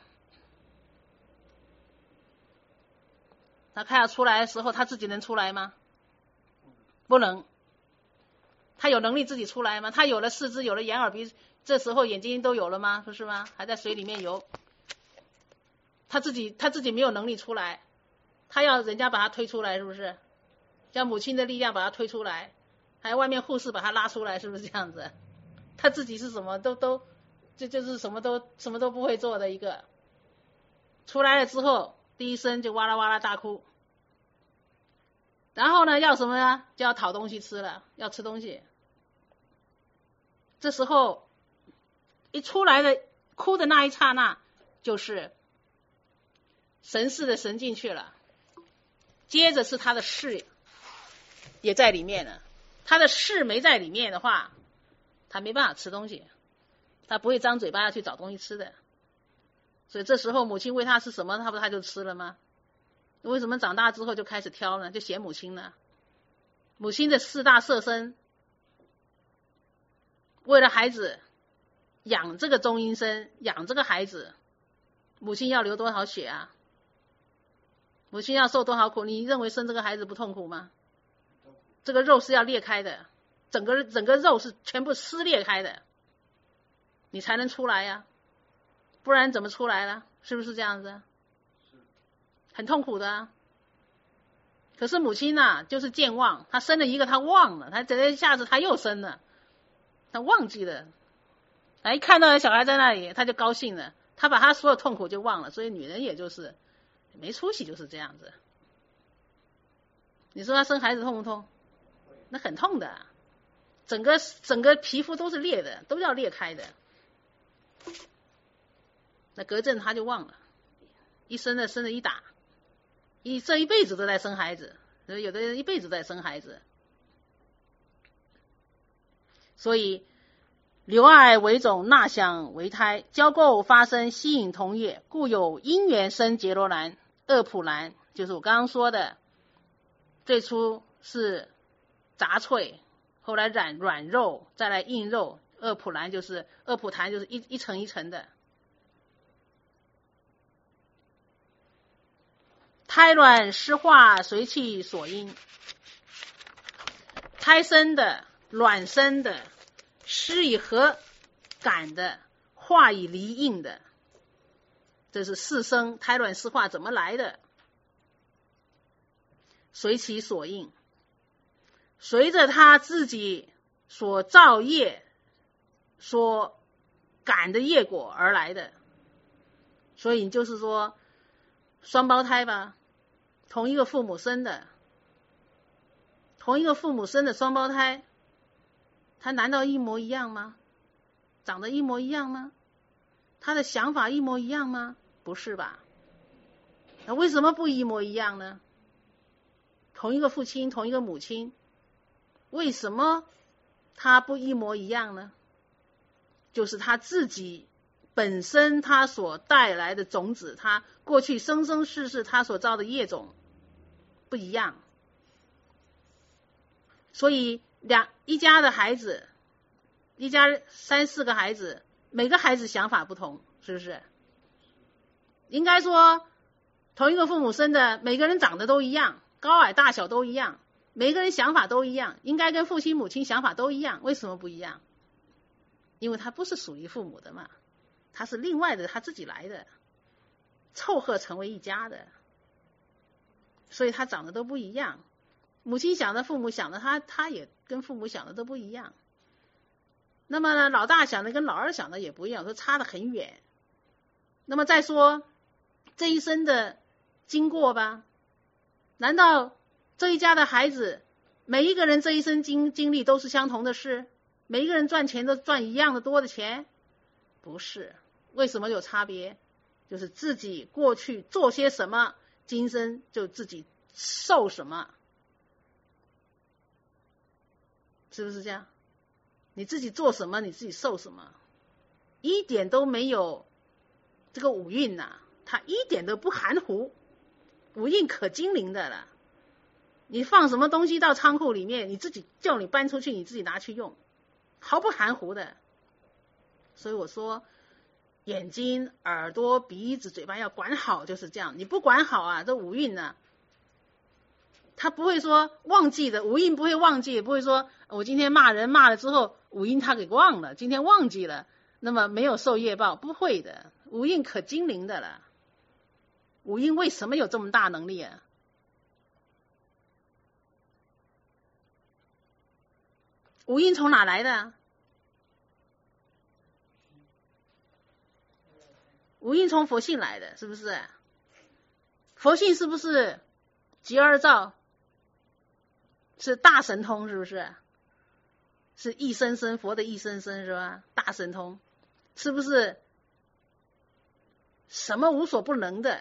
他自己能出来吗？不能。他有能力自己出来吗？他有了四肢，有了眼耳鼻，这时候眼睛都有了吗？不是吗？还在水里面游，他自己没有能力出来，他要人家把他推出来，是不是？叫母亲的力量把他推出来，还有外面护士把他拉出来，是不是这样子？他自己是什么就是什么都不会做的一个。出来了之后，第一声就哇啦哇啦大哭，然后呢要什么呢？就要讨东西吃了，要吃东西。这时候一出来的哭的那一刹那，就是神识的神进去了，接着是他的识也在里面了。他的识没在里面的话，他没办法吃东西，他不会张嘴巴要去找东西吃的。所以这时候母亲喂他吃什么，他就吃了吗？为什么长大之后就开始挑呢？就嫌母亲呢？母亲的4大色身，为了孩子养这个中阴身，养这个孩子，母亲要流多少血啊？母亲要受多少苦？你认为生这个孩子不痛苦吗？这个肉是要裂开的，整个肉是全部撕裂开的，你才能出来呀，不然怎么出来了？是不是这样子？很痛苦的啊。可是母亲呢，就是健忘，她生了一个，她忘了，她这一下子她又生了，她忘记了，一看到小孩在那里，她就高兴了，她把她所有痛苦就忘了。所以女人也就是没出息，就是这样子。你说她生孩子痛不痛？那很痛的，整个皮肤都是裂的，都要裂开的。那隔阵她就忘了，生了一打，这一辈子都在生孩子，有的人一辈子在生孩子。所以流爱为种，纳想为胎，交媾发生，吸引同业，故有因缘生结罗兰、恶普兰，就是我刚刚说的，最初是杂脆，后来软肉，再来硬肉，恶普兰就是恶普痰，就是一层一层的。胎卵湿化，随气所因。胎生的、卵生的、湿以和感的、化以离应的，这是四生。胎卵湿化怎么来的？随其所应，随着他自己所造业、所感的业果而来的。所以就是说， 双胞胎吧，同一个父母生的，同一个父母生的双胞胎，他难道一模一样吗？长得一模一样吗？他的想法一模一样吗？不是吧？那为什么不一模一样呢？同一个父亲，同一个母亲，为什么他不一模一样呢？就是他自己本身他所带来的种子，他过去生生世世他所造的业种不一样。所以一家的孩子，一家3、4个孩子，每个孩子想法不同，是不是？应该说同一个父母生的，每个人长得都一样，高矮大小都一样，每个人想法都一样，应该跟父亲母亲想法都一样。为什么不一样？因为他不是属于父母的嘛，他是另外的，他自己来的，凑合成为一家的，所以他长得都不一样。母亲想的，父母想的，他也跟父母想的都不一样。那么呢，老大想的跟老二想的也不一样，都差得很远。那么再说这一生的经过吧，难道这一家的孩子每一个人这一生经历都是相同的事？每一个人赚钱都赚一样的多的钱？不是。为什么有差别？就是自己过去做些什么，今生就自己受什么，是不是这样？你自己做什么，你自己受什么，一点都没有这个五蕴呐，它一点都不含糊，五蕴可精灵的了。你放什么东西到仓库里面，你自己叫你搬出去，你自己拿去用，毫不含糊的。所以我说，眼睛、耳朵、鼻子、嘴巴要管好，就是这样。你不管好啊，这五蕴呢，他不会说忘记的，五蕴不会忘记，不会说我今天骂人骂了之后，五蕴他给忘了，今天忘记了，那么没有受业报，不会的，五蕴可精灵的了。五蕴为什么有这么大能力啊？五蕴从哪来的？五蕴从佛性来的，是不是？佛性是不是极而照？是大神通，是不是？是一生生，佛的一生生，是吧？大神通，是不是什么无所不能的？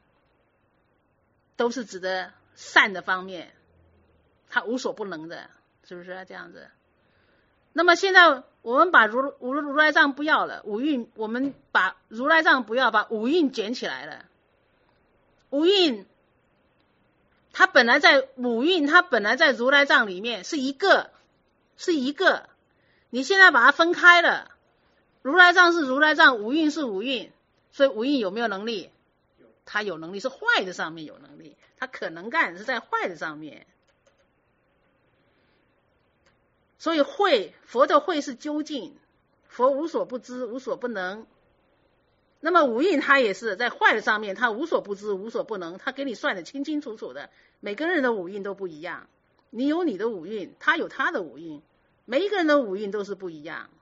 都是指的善的方面，它无所不能的，是不是这样子？那么现在我们把如来藏不要了，五蕴我们把如来藏不要，把五蕴捡起来了。五蕴它本来在如来藏里面是一个，你现在把它分开了，如来藏是如来藏，五蕴是五蕴，所以五蕴有没有能力？它有能力，是坏的上面有能力，它可能干是在坏的上面。所以佛的慧是究竟，佛无所不知，无所不能。那么五蕴它也是在坏的上面，它无所不知，无所不能，它给你算得清清楚楚的。每个人的五蕴都不一样，你有你的五蕴，他有他的五蕴，每一个人的五蕴都是不一样。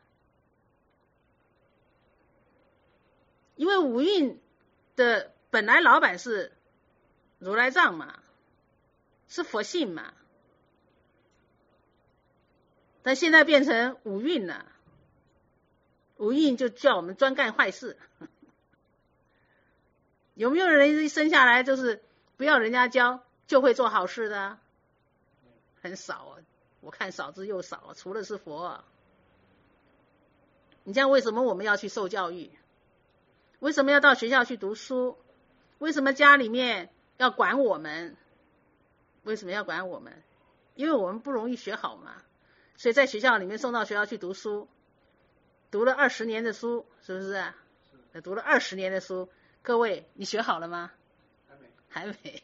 因为五蕴的本来老板是如来藏嘛，是佛性嘛，但现在变成五蕴了，五蕴就叫我们专干坏事。有没有人一生下来就是不要人家教就会做好事的啊？很少啊，我看少之又少啊，除了是佛啊。你这样为什么我们要去受教育？为什么要到学校去读书？为什么家里面要管我们？为什么要管我们？因为我们不容易学好嘛，所以在学校里面送到学校去读书，读了20年的书，是不是？读了20年的书，各位你学好了吗？还没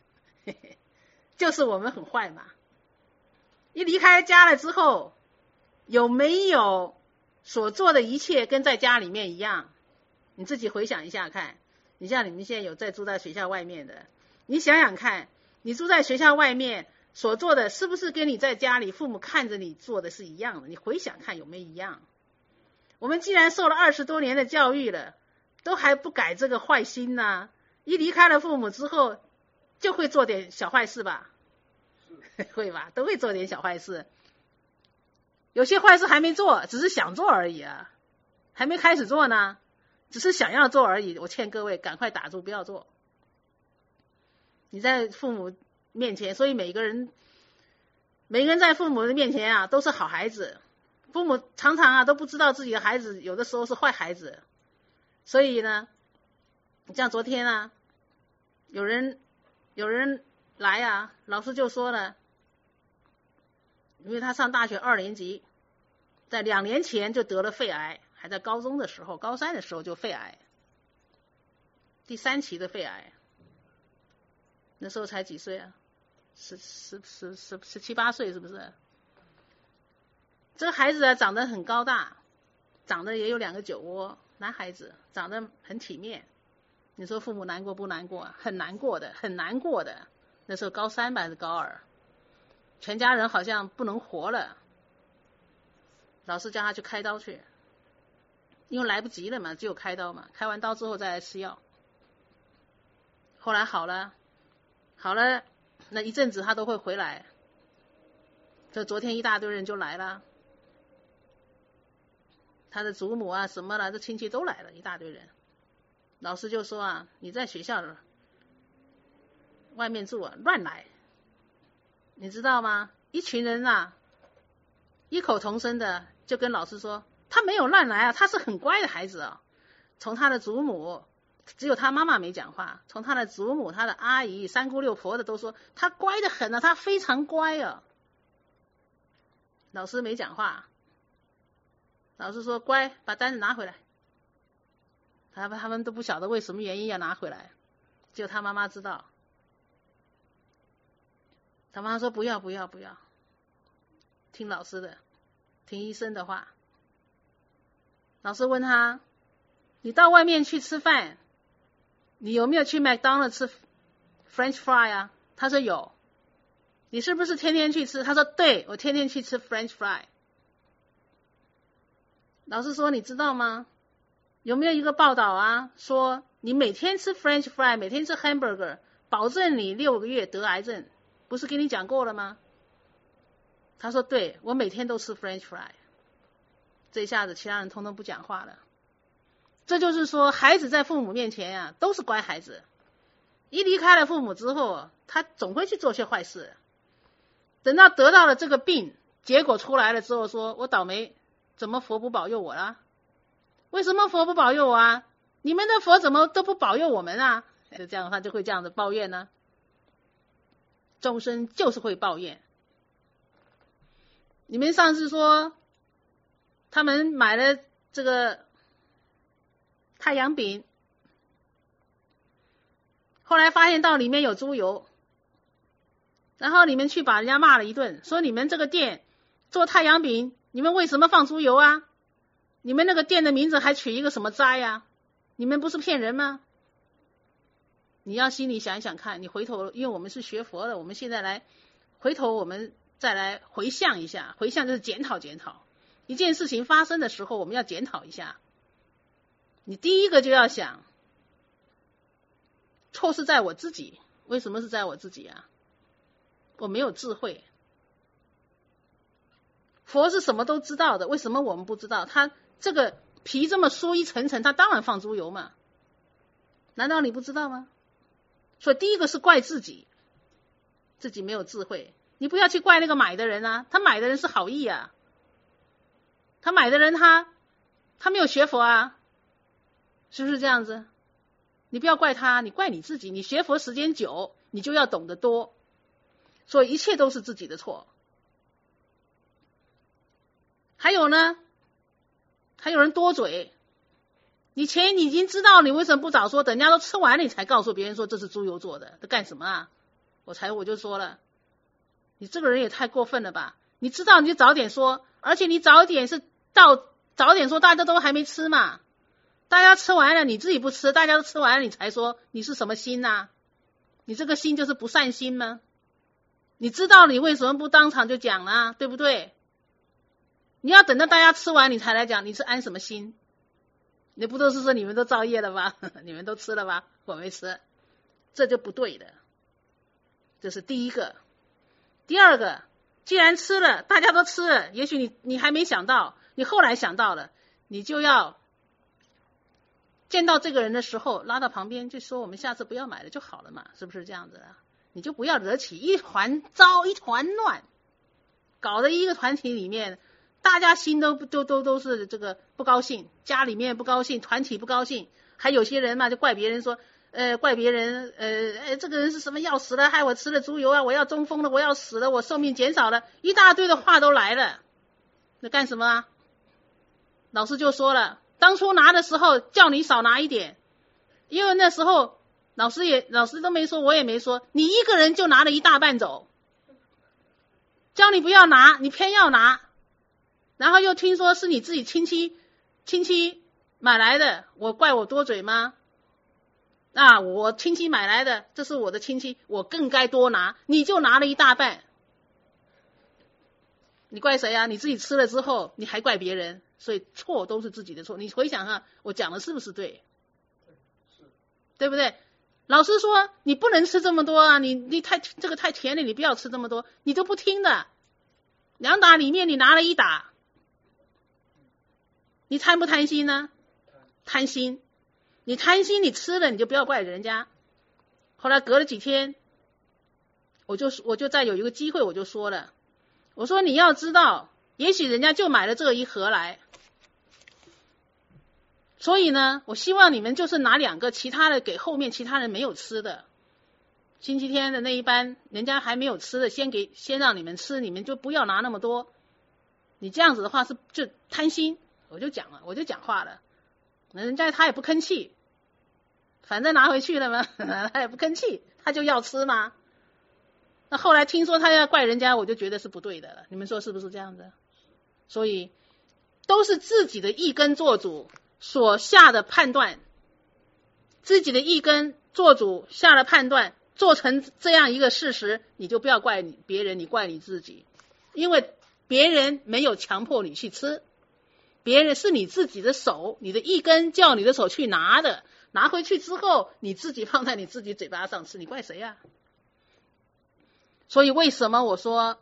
就是我们很坏嘛。一离开家了之后，有没有所做的一切跟在家里面一样？你自己回想一下看，你像你们现在有在住在学校外面的，你想想看，你住在学校外面所做的是不是跟你在家里父母看着你做的是一样的？你回想看有没有一样？我们既然受了20多年的教育了，都还不改这个坏心呢， 一离开了父母之后，就会做点小坏事吧？会吧，都会做点小坏事。有些坏事还没做，只是想做而已啊，还没开始做呢，只是想要做而已。我劝各位赶快打住，不要做。你在父母面前，所以每个人在父母的面前啊，都是好孩子。父母常常啊都不知道自己的孩子有的时候是坏孩子，所以呢，像昨天啊，有人来啊，老师就说了，因为他上大学2年级，在2年前就得了肺癌，还在高中的时候，高3的时候就肺癌，第3期的肺癌，那时候才几岁啊？17、18岁是不是？这个孩子啊，长得很高大，长得也有2个酒窝，男孩子长得很体面。你说父母难过不难过啊？很难过的，很难过的。那时候高3吧还是高2，全家人好像不能活了。老师叫他去开刀去，因为来不及了嘛，只有开刀嘛。开完刀之后再来吃药。后来好了，那一阵子他都会回来。这昨天一大堆人就来了。他的祖母啊什么的，这亲戚都来了，一大堆人。老师就说啊，你在学校外面住啊，乱来，你知道吗？一群人啊，异口同声的就跟老师说，他没有乱来啊，他是很乖的孩子啊。从他的祖母，只有他妈妈没讲话，从他的祖母、他的阿姨、三姑六婆的都说他乖得很啊，他非常乖啊。老师没讲话。老师说乖，把单子拿回来。他们都不晓得为什么原因要拿回来，只有他妈妈知道。他妈妈说不要，听老师的，听医生的话。老师问他，你到外面去吃饭，你有没有去麦当劳吃 French fry 啊？他说有。你是不是天天去吃？他说对，我天天去吃 French fry。老师说你知道吗？有没有一个报道啊，说你每天吃 French fry， 每天吃 hamburger， 保证你6个月得癌症，不是跟你讲过了吗？他说对，我每天都吃 French fry。 这一下子其他人通通不讲话了。这就是说，孩子在父母面前啊都是乖孩子，一离开了父母之后，他总会去做些坏事。等到得到了这个病，结果出来了之后，说我倒霉，怎么佛不保佑我啦？为什么佛不保佑我啊？你们的佛怎么都不保佑我们啊？就这样，他就会这样子抱怨呢。众生就是会抱怨。你们上次说他们买了这个太阳饼，后来发现到里面有猪油，然后你们去把人家骂了一顿，说你们这个店做太阳饼，你们为什么放猪油啊？你们那个店的名字还取一个什么斋啊？你们不是骗人吗？你要心里想一想看，你回头，因为我们是学佛的，我们现在来回头，我们再来回向一下，回向就是检讨。一件事情发生的时候，我们要检讨一下。你第一个就要想，错是在我自己，为什么是在我自己啊？我没有智慧。佛是什么都知道的，为什么我们不知道？他这个皮这么酥一层层，他当然放猪油嘛，难道你不知道吗？所以第一个是怪自己，自己没有智慧。你不要去怪那个买的人啊，他买的人是好意啊，他买的人他没有学佛啊，是不是这样子？你不要怪他，你怪你自己。你学佛时间久，你就要懂得多，所以一切都是自己的错。还有呢，还有人多嘴，你钱你已经知道，你为什么不早说？等人家都吃完了，你才告诉别人说这是猪油做的，这干什么啊？我就说了，你这个人也太过分了吧！你知道你就早点说，而且你早点说，大家都还没吃嘛，大家吃完了你自己不吃，大家都吃完了你才说，你是什么心啊？你这个心就是不善心吗？你知道你为什么不当场就讲啊？对不对？你要等到大家吃完你才来讲，你是安什么心？你不都是说你们都造业了吧？你们都吃了吧？我没吃， 这就不对的。这是第一个。第二个，既然吃了，大家都吃了，也许你还没想到，你后来想到了，你就要见到这个人的时候拉到旁边，就说我们下次不要买了就好了嘛，是不是这样子啊？你就不要惹起一团糟一团乱，搞得一个团体里面大家心都是这个不高兴，家里面不高兴，团体不高兴，还有些人嘛就怪别人说怪别人这个人是什么要死了，害我吃了猪油啊，我要中风了，我要死了，我寿命减少了，一大堆的话都来了。那干什么啊？老师就说了，当初拿的时候叫你少拿一点，因为那时候老师都没说，我也没说，你一个人就拿了一大半走，叫你不要拿，你偏要拿，然后又听说是你自己亲戚买来的，我怪我多嘴吗？啊，我亲戚买来的，这是我的亲戚，我更该多拿，你就拿了一大半，你怪谁啊？你自己吃了之后你还怪别人，所以错都是自己的错。你回想啊，我讲的是不是对？对不对？老师说你不能吃这么多啊，你这个太甜了，你不要吃这么多，你都不听的。2打里面你拿了1打，你贪不贪心呢？贪心。你贪心，你吃了你就不要怪人家。后来隔了几天，我就再有一个机会我就说了，我说你要知道，也许人家就买了这一盒来，所以呢，我希望你们就是拿2个，其他的给后面其他人没有吃的。星期天的那一班，人家还没有吃的，先让你们吃，你们就不要拿那么多。你这样子的话就贪心，我就讲话了。人家他也不吭气，反正拿回去了嘛，他也不吭气，他就要吃嘛。那后来听说他要怪人家，我就觉得是不对的了。你们说是不是这样的？所以都是自己的一根做主所下的判断，自己的一根做主下了判断，做成这样一个事实，你就不要怪别人，你怪你自己，因为别人没有强迫你去吃。别人是你自己的手，你的一根叫你的手去拿的，拿回去之后你自己放在你自己嘴巴上吃，你怪谁啊？所以为什么我说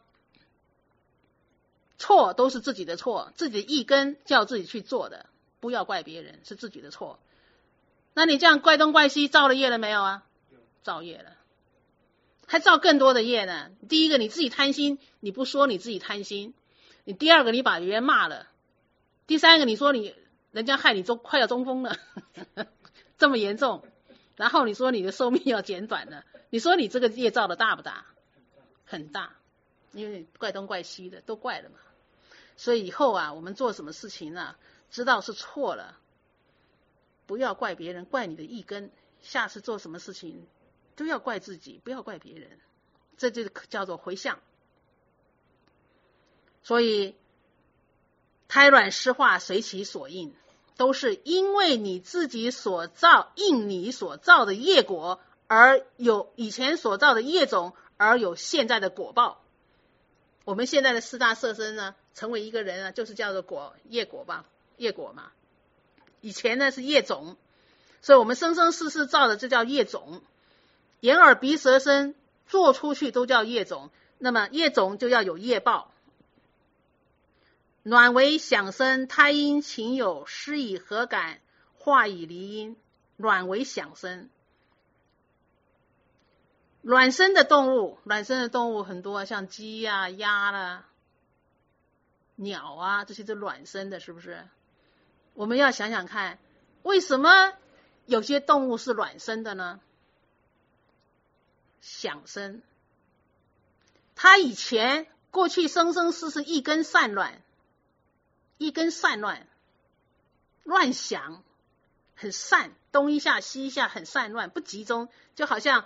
错都是自己的错，自己的一根叫自己去做的，不要怪别人，是自己的错。那你这样怪东怪西，造了业了没有啊？造业了，还造更多的业呢。第一个你自己贪心，你不说你自己贪心，你第二个你把别人骂了，第三个你说人家害你快要中风了这么严重，然后你说你的寿命要减短了，你说你这个业造的大不大？很大，因为怪东怪西的都怪了嘛。所以以后啊，我们做什么事情啊，知道是错了，不要怪别人，怪你的一根，下次做什么事情都要怪自己，不要怪别人，这就叫做回向。所以胎卵湿化随其所应，都是因为你自己所造，应你所造的业果，而有以前所造的业种，而有现在的果报。我们现在的4大色身呢，成为一个人啊，就是叫做业果吧，业果嘛。以前呢是业种，所以我们生生世世造的这叫业种。眼耳鼻舌身做出去都叫业种，那么业种就要有业报。卵为想生，胎因情有，失以何感，化以离因。卵为想生，卵生的动物很多，像鸡啊、鸭啦、鸟啊，这些都卵生的，是不是？我们要想想看，为什么有些动物是卵生的呢？想生，它以前过去生生世世一根散乱，乱想，很散，东一下西一下，很散乱，不集中，就好像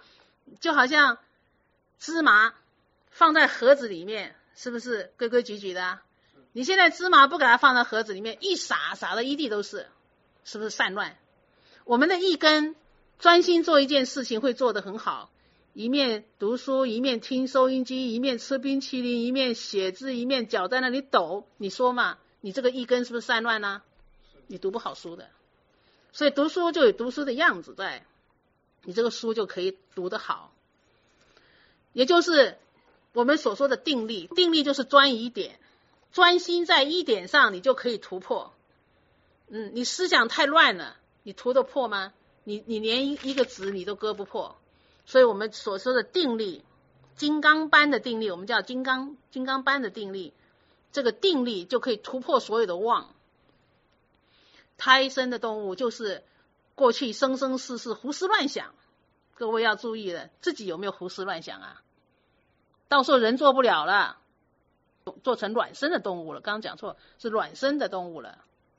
芝麻放在盒子里面，是不是规规矩矩的啊？你现在芝麻不给它放在盒子里面，一撒的一地都是，是不是散乱？我们的一根专心做一件事情会做得很好，一面读书，一面听收音机，一面吃冰淇淋，一面写字，一面脚在那里抖，你说嘛，你这个一根是不是散乱呢？你读不好书的。所以读书就有读书的样子在， 你这个书就可以读得好。也就是我们所说的定力，定力就是专一点，专心在一点上，你就可以突破。你思想太乱了，你突得破吗？你连一个子你都割不破。所以我们所说的定力，金刚般的定力，我们叫金刚般的定力，这个定力就可以突破所有的妄。胎生的动物就是过去生生世世胡思乱想，各位要注意了，自己有没有胡思乱想啊？到时候人做不了了，做成卵生的动物了，刚刚讲错，是卵生的动物了。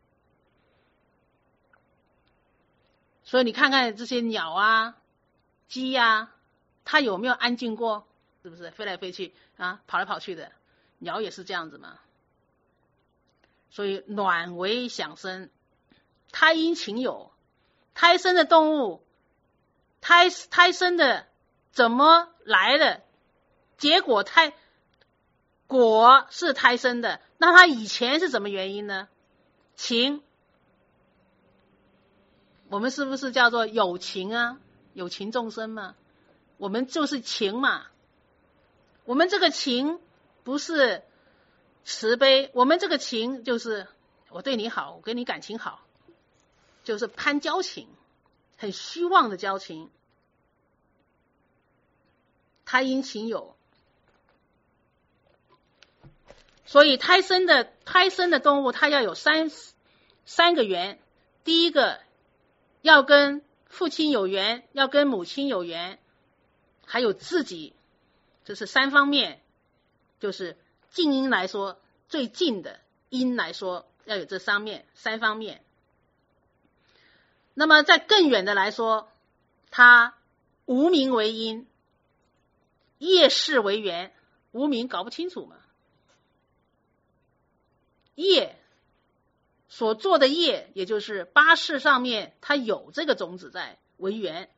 所以你看看这些鸟啊、鸡啊，它有没有安静过？是不是飞来飞去啊，跑来跑去的？鸟也是这样子嘛。所以卵为想生，胎因情有，胎生的动物，胎生的怎么来的？结果果是胎生的，那它以前是什么原因呢？情，我们是不是叫做有情啊？有情众生嘛，我们就是情嘛。我们这个情不是慈悲，我们这个情就是我对你好，我跟你感情好，就是攀交情，很虚妄的交情。胎因情有，所以胎生的动物，它要有三个缘。第一个要跟父亲有缘，要跟母亲有缘，还有自己，这是三方面。就是近因来说，最近的因来说，要有这三方面。那么在更远的来说，它无明为因，业事为缘。无明搞不清楚嘛，业所做的业，也就是八识上面它有这个种子在为缘，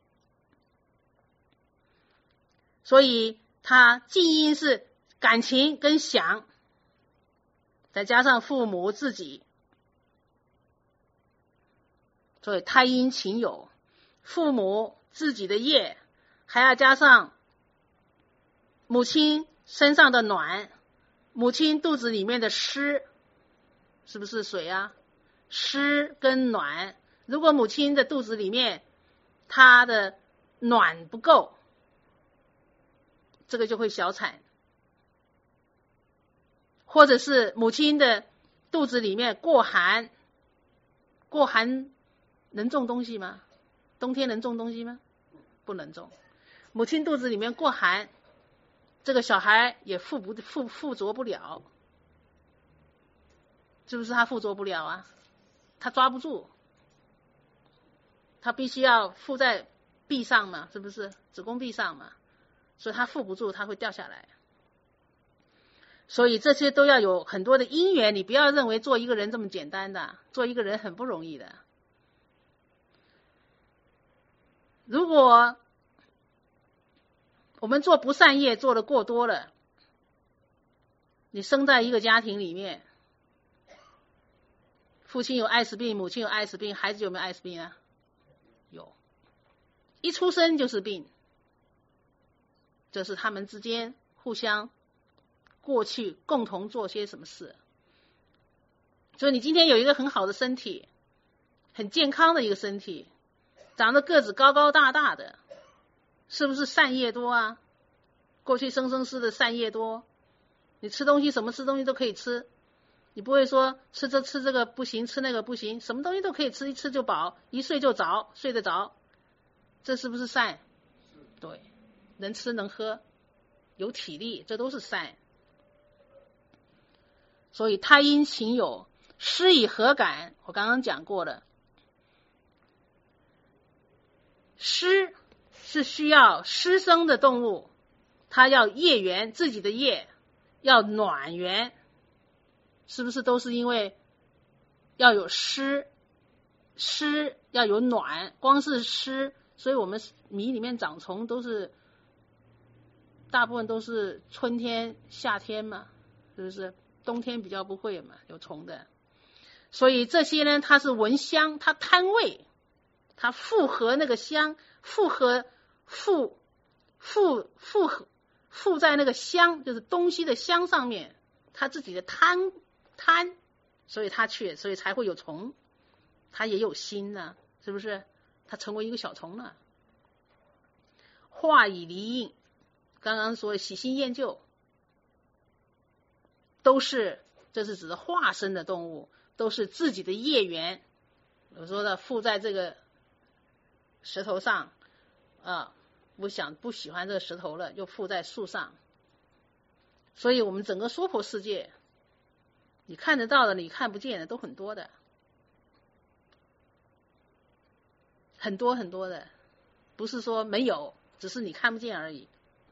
所以它近因是感情跟想，再加上父母自己，所以胎因情有，父母自己的业，还要加上母亲身上的暖，母亲肚子里面的湿，是不是水啊？湿跟暖，如果母亲的肚子里面她的暖不够，这个就会小产。或者是母亲的肚子里面过寒，过寒能种东西吗？冬天能种东西吗？不能种。母亲肚子里面过寒，这个小孩也附着不了，是不是他附着不了啊？他抓不住，他必须要附在壁上嘛，是不是？子宫壁上嘛，所以他附不住，他会掉下来。所以这些都要有很多的因缘，你不要认为做一个人这么简单的，做一个人很不容易的。如果我们做不善业做得过多了，你生在一个家庭里面，父亲有艾滋病，母亲有艾滋病，孩子有没有艾滋病啊？有，一出生就是病，这是他们之间互相过去共同做些什么事。所以你今天有一个很好的身体，很健康的一个身体，长得个子高高大大的，是不是善业多啊？过去生生世的善业多，你吃东西什么吃东西都可以吃，你不会说吃这个不行，吃那个不行，什么东西都可以吃，一吃就饱，一睡就着，睡得着，这是不是善？对，能吃能喝，有体力，这都是善。所以胎因情有，施以何感？我刚刚讲过了，施是需要施生的动物，它要业缘，自己的业要暖缘，是不是都是因为要有湿要有暖？光是湿，所以我们米里面长虫都是大部分都是春天夏天嘛，是不是？冬天比较不会嘛，有虫的。所以这些呢，它是闻香，它贪味， 它附合那个香，附在那个香，就是东西的香上面，它自己的贪，所以它去，所以才会有虫，它也有心呢，是不是？它成为一个小虫了。化以离应，刚刚说的喜新厌旧，都是，这是指的化身的动物，都是自己的业缘。我说的附在这个石头上不喜欢这个石头了，又附在树上。所以我们整个娑婆世界，你看得到的，你看不见的，都很多的，很多很多的，不是说没有，只是你看不见而已。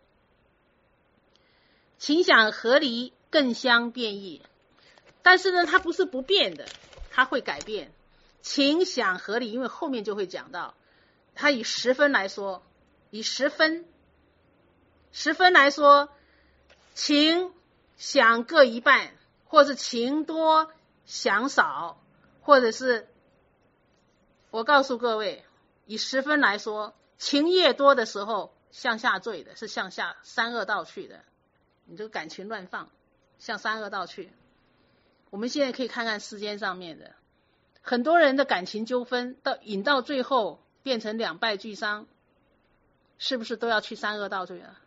情想合离，更相变异，但是呢，它不是不变的，它会改变。情想合离，因为后面就会讲到，它以10分来说，以10分来说，情想各一半，或是情多想少，或者是我告诉各位，以10分来说，情业多的时候向下坠的，是向下三恶道去的，你这个感情乱放，向三恶道去。我们现在可以看看世间上面的很多人的感情纠纷，引到最后变成两败俱伤，是不是都要去三恶道去了？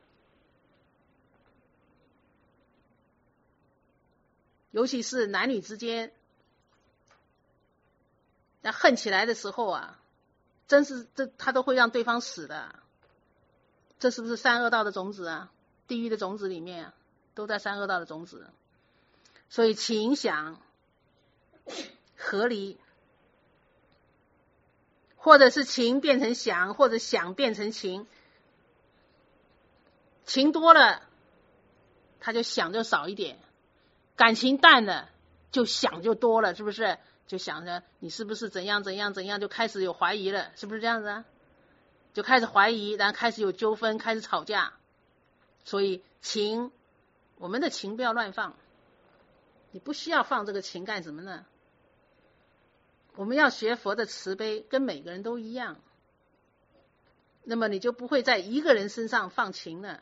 尤其是男女之间，那恨起来的时候啊，真是他都会让对方死的。这是不是三恶道的种子啊？地狱的种子里面都在三恶道的种子。所以情想合离，或者是情变成想，或者想变成情，情多了他就想就少一点，感情淡了就想就多了，是不是？就想着你是不是怎样怎样怎样，就开始有怀疑了，是不是这样子啊？就开始怀疑，然后开始有纠纷，开始吵架。所以情，我们的情不要乱放，你不需要放这个情干什么呢？我们要学佛的慈悲，跟每个人都一样，那么你就不会在一个人身上放情了。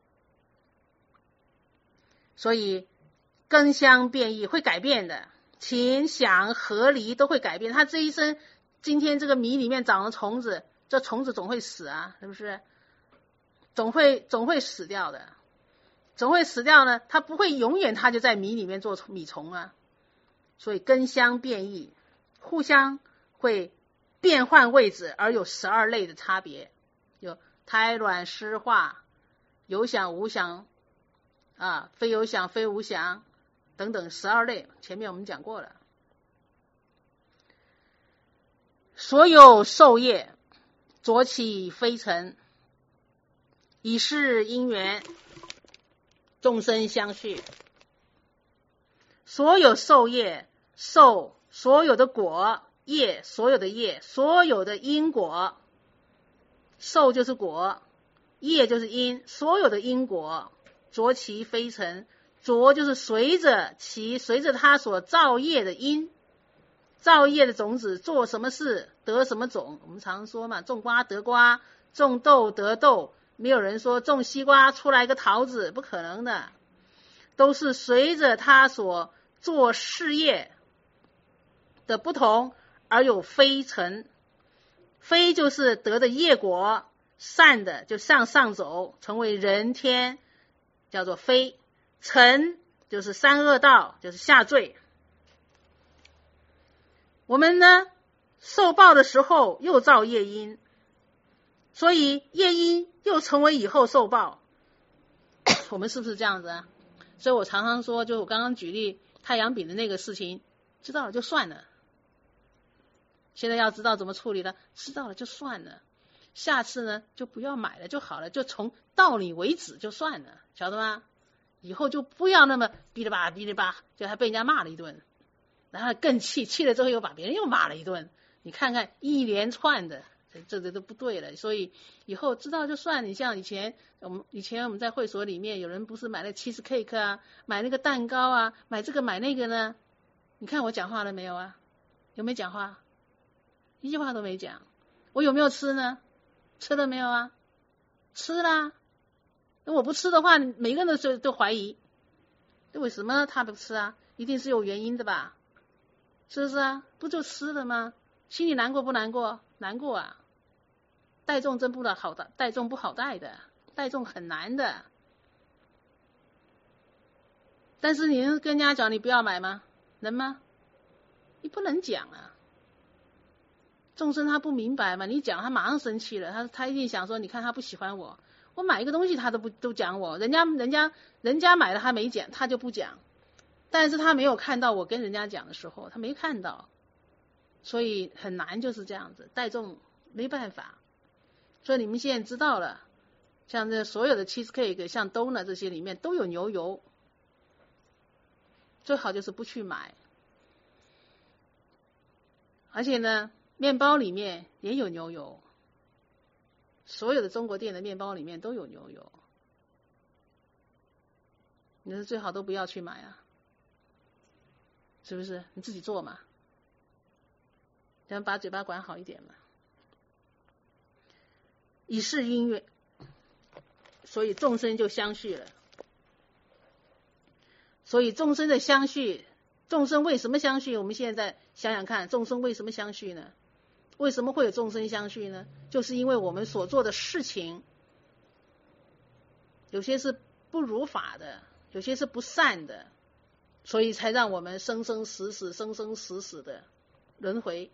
所以根相变异，会改变的，情想合离都会改变。他这一生，今天这个米里面长了虫子，这虫子总会死啊，是不是？总会死掉的，总会死掉呢。他不会永远他就在米里面做米虫啊。所以根相变异，互相会变换位置，而有12类的差别，有胎卵湿化，有想无想非有想非无想等等12类，前面我们讲过了。所有受业浊起非尘，以是因缘众生相续。所有受业，受所有的果，业所有的业，所有的因果，受就是果，业就是因，所有的因果浊其非尘，浊就是随着他所造业的因，造业的种子做什么事得什么种。我们常说嘛，种瓜得瓜，种豆得豆，没有人说种西瓜出来一个桃子，不可能的，都是随着他所做事业的不同而有非尘。非就是得的业果，善的就向上走，成为人天，叫做非。尘就是三恶道，就是下坠。我们呢，受报的时候又造业因，所以业因又成为以后受报。我们是不是这样子啊？所以我常常说，就我刚刚举例太阳饼的那个事情，知道了就算了。现在要知道怎么处理了，知道了就算了，下次呢就不要买了就好了，就从到你为止就算了，晓得吗？以后就不要那么哔哩吧哔哩吧，就还被人家骂了一顿，然后更气了之后又把别人又骂了一顿，你看看一连串的，这都不对了。所以以后知道就算。你像以前我们在会所里面，有人不是买了cheese cake啊，买那个蛋糕啊，买这个买那个呢，你看我讲话了没有啊？有没有讲话？一句话都没讲。 我有没有吃呢？吃了没有啊？吃啦。那我不吃的话，每个人都怀疑，为什么他不吃啊？一定是有原因的吧？是不是啊？不就吃了吗？心里难过不难过？难过啊！带众真不好的，带众不好带的，带众很难的。但是你能跟人家讲你不要买吗？能吗？你不能讲啊。众生他不明白嘛，你讲他马上生气了，他一定想说，你看他不喜欢我，我买一个东西他都讲我，人家买了他没讲，他就不讲，但是他没有看到我跟人家讲的时候，他没看到，所以很难就是这样子，带众没办法。所以你们现在知道了，像这所有的 cheesecake 像donut这些里面都有牛油，最好就是不去买。而且呢，面包里面也有牛油，所有的中国店的面包里面都有牛油，你说最好都不要去买啊，是不是？你自己做嘛，咱把嘴巴管好一点嘛。以是因缘，所以众生就相续了。所以众生的相续，众生为什么相续？我们现在想想看，众生为什么相续呢？为什么会有众生相续呢？就是因为我们所做的事情，有些是不如法的，有些是不善的，所以才让我们生生死死、生生死死的轮回。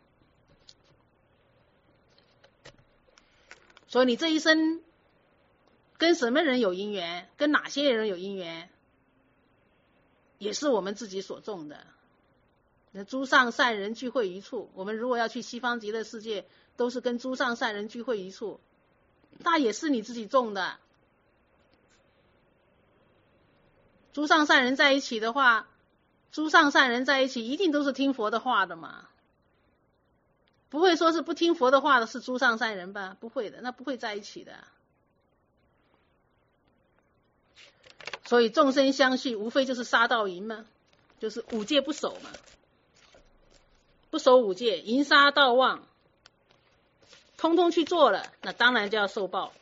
所以你这一生跟什么人有因缘，跟哪些人有因缘，也是我们自己所种的。诸上善人聚会一处，我们如果要去西方极乐世界，都是跟诸上善人聚会一处，那也是你自己种的。诸上善人在一起的话，诸上善人在一起一定都是听佛的话的嘛，不会说是不听佛的话的是诸上善人吧？不会的，那不会在一起的。所以众生相续，无非就是杀盗淫嘛，就是五戒不守嘛，不守五戒，淫杀盗妄，通通去做了，那当然就要受报。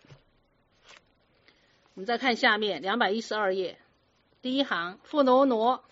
我们再看下面212页第一行，富罗罗，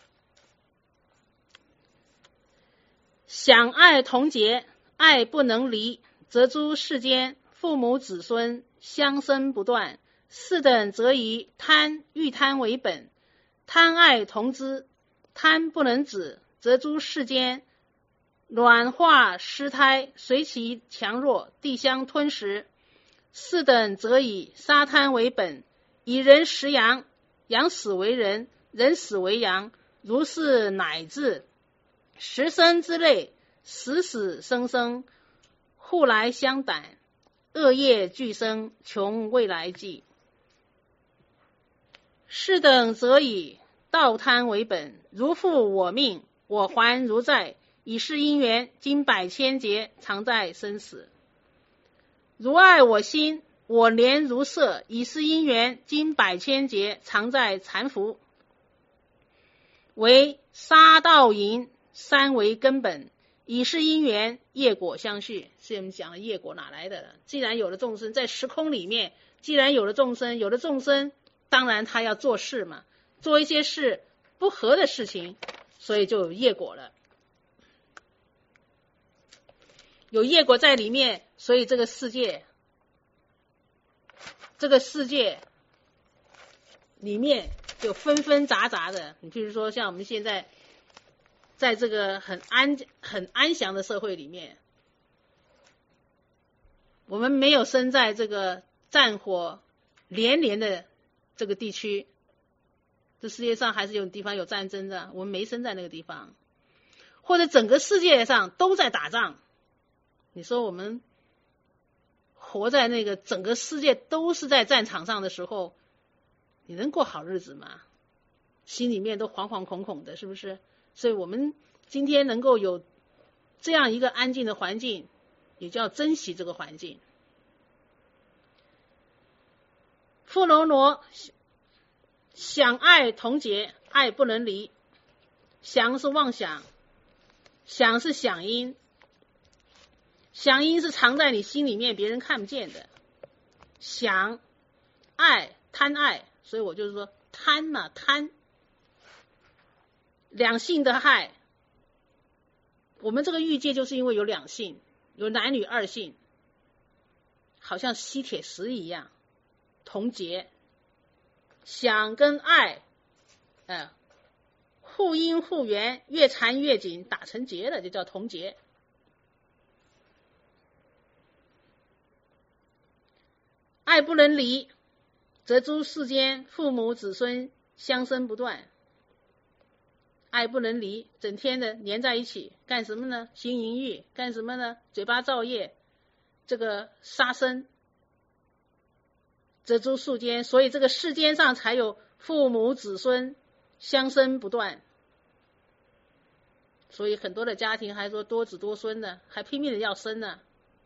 想爱同结，爱不能离，则诸世间父母子孙相生不断，是等则以贪欲贪为本，贪爱同之，贪不能止，则诸世间卵化尸胎，随其强弱，地相吞食。是等则以杀贪为本，以人食羊，羊死为人，人死为羊，如是乃至十生之类，死死生生，互来相胆，恶业俱生，穷未来际。是等则以盗贪为本，如负我命，我还如债，以是因缘，经百千劫，常在生死。如爱我心，我怜如色，以是因缘，经百千劫，常在缠缚。为杀盗淫三为根本，以是因缘，业果相续。是我们讲的业果哪来的？既然有了众生在时空里面，既然有了众生，当然他要做事嘛，做一些事不合的事情，所以就有业果了。有业果在里面，所以这个世界里面就纷纷杂杂的。你譬如说像我们现在在这个很安详的社会里面，我们没有生在这个战火连连的这个地区，这世界上还是有地方有战争的，我们没生在那个地方，或者整个世界上都在打仗，你说我们活在那个整个世界都是在战场上的时候，你能过好日子吗？心里面都惶惶恐恐的，是不是？所以我们今天能够有这样一个安静的环境，也就要珍惜这个环境。富罗罗，想爱同结，爱不能离。想是妄想，想是响音， 想因是藏在你心里面，别人看不见的。想、爱、贪爱，所以我就是说贪嘛，贪。两性的害，我们这个欲界就是因为有两性，有男女二性，好像吸铁石一样，同结。想跟爱，互因互缘，越缠越紧，打成结了，就叫同结。爱不能离，则诸世间父母子孙相生不断。爱不能离，整天的黏在一起，干什么呢？行淫欲，干什么呢？嘴巴造业，这个杀生，则诸世间，所以这个世间上才有父母子孙相生不断。所以很多的家庭还说多子多孙呢，还拼命的要生呢，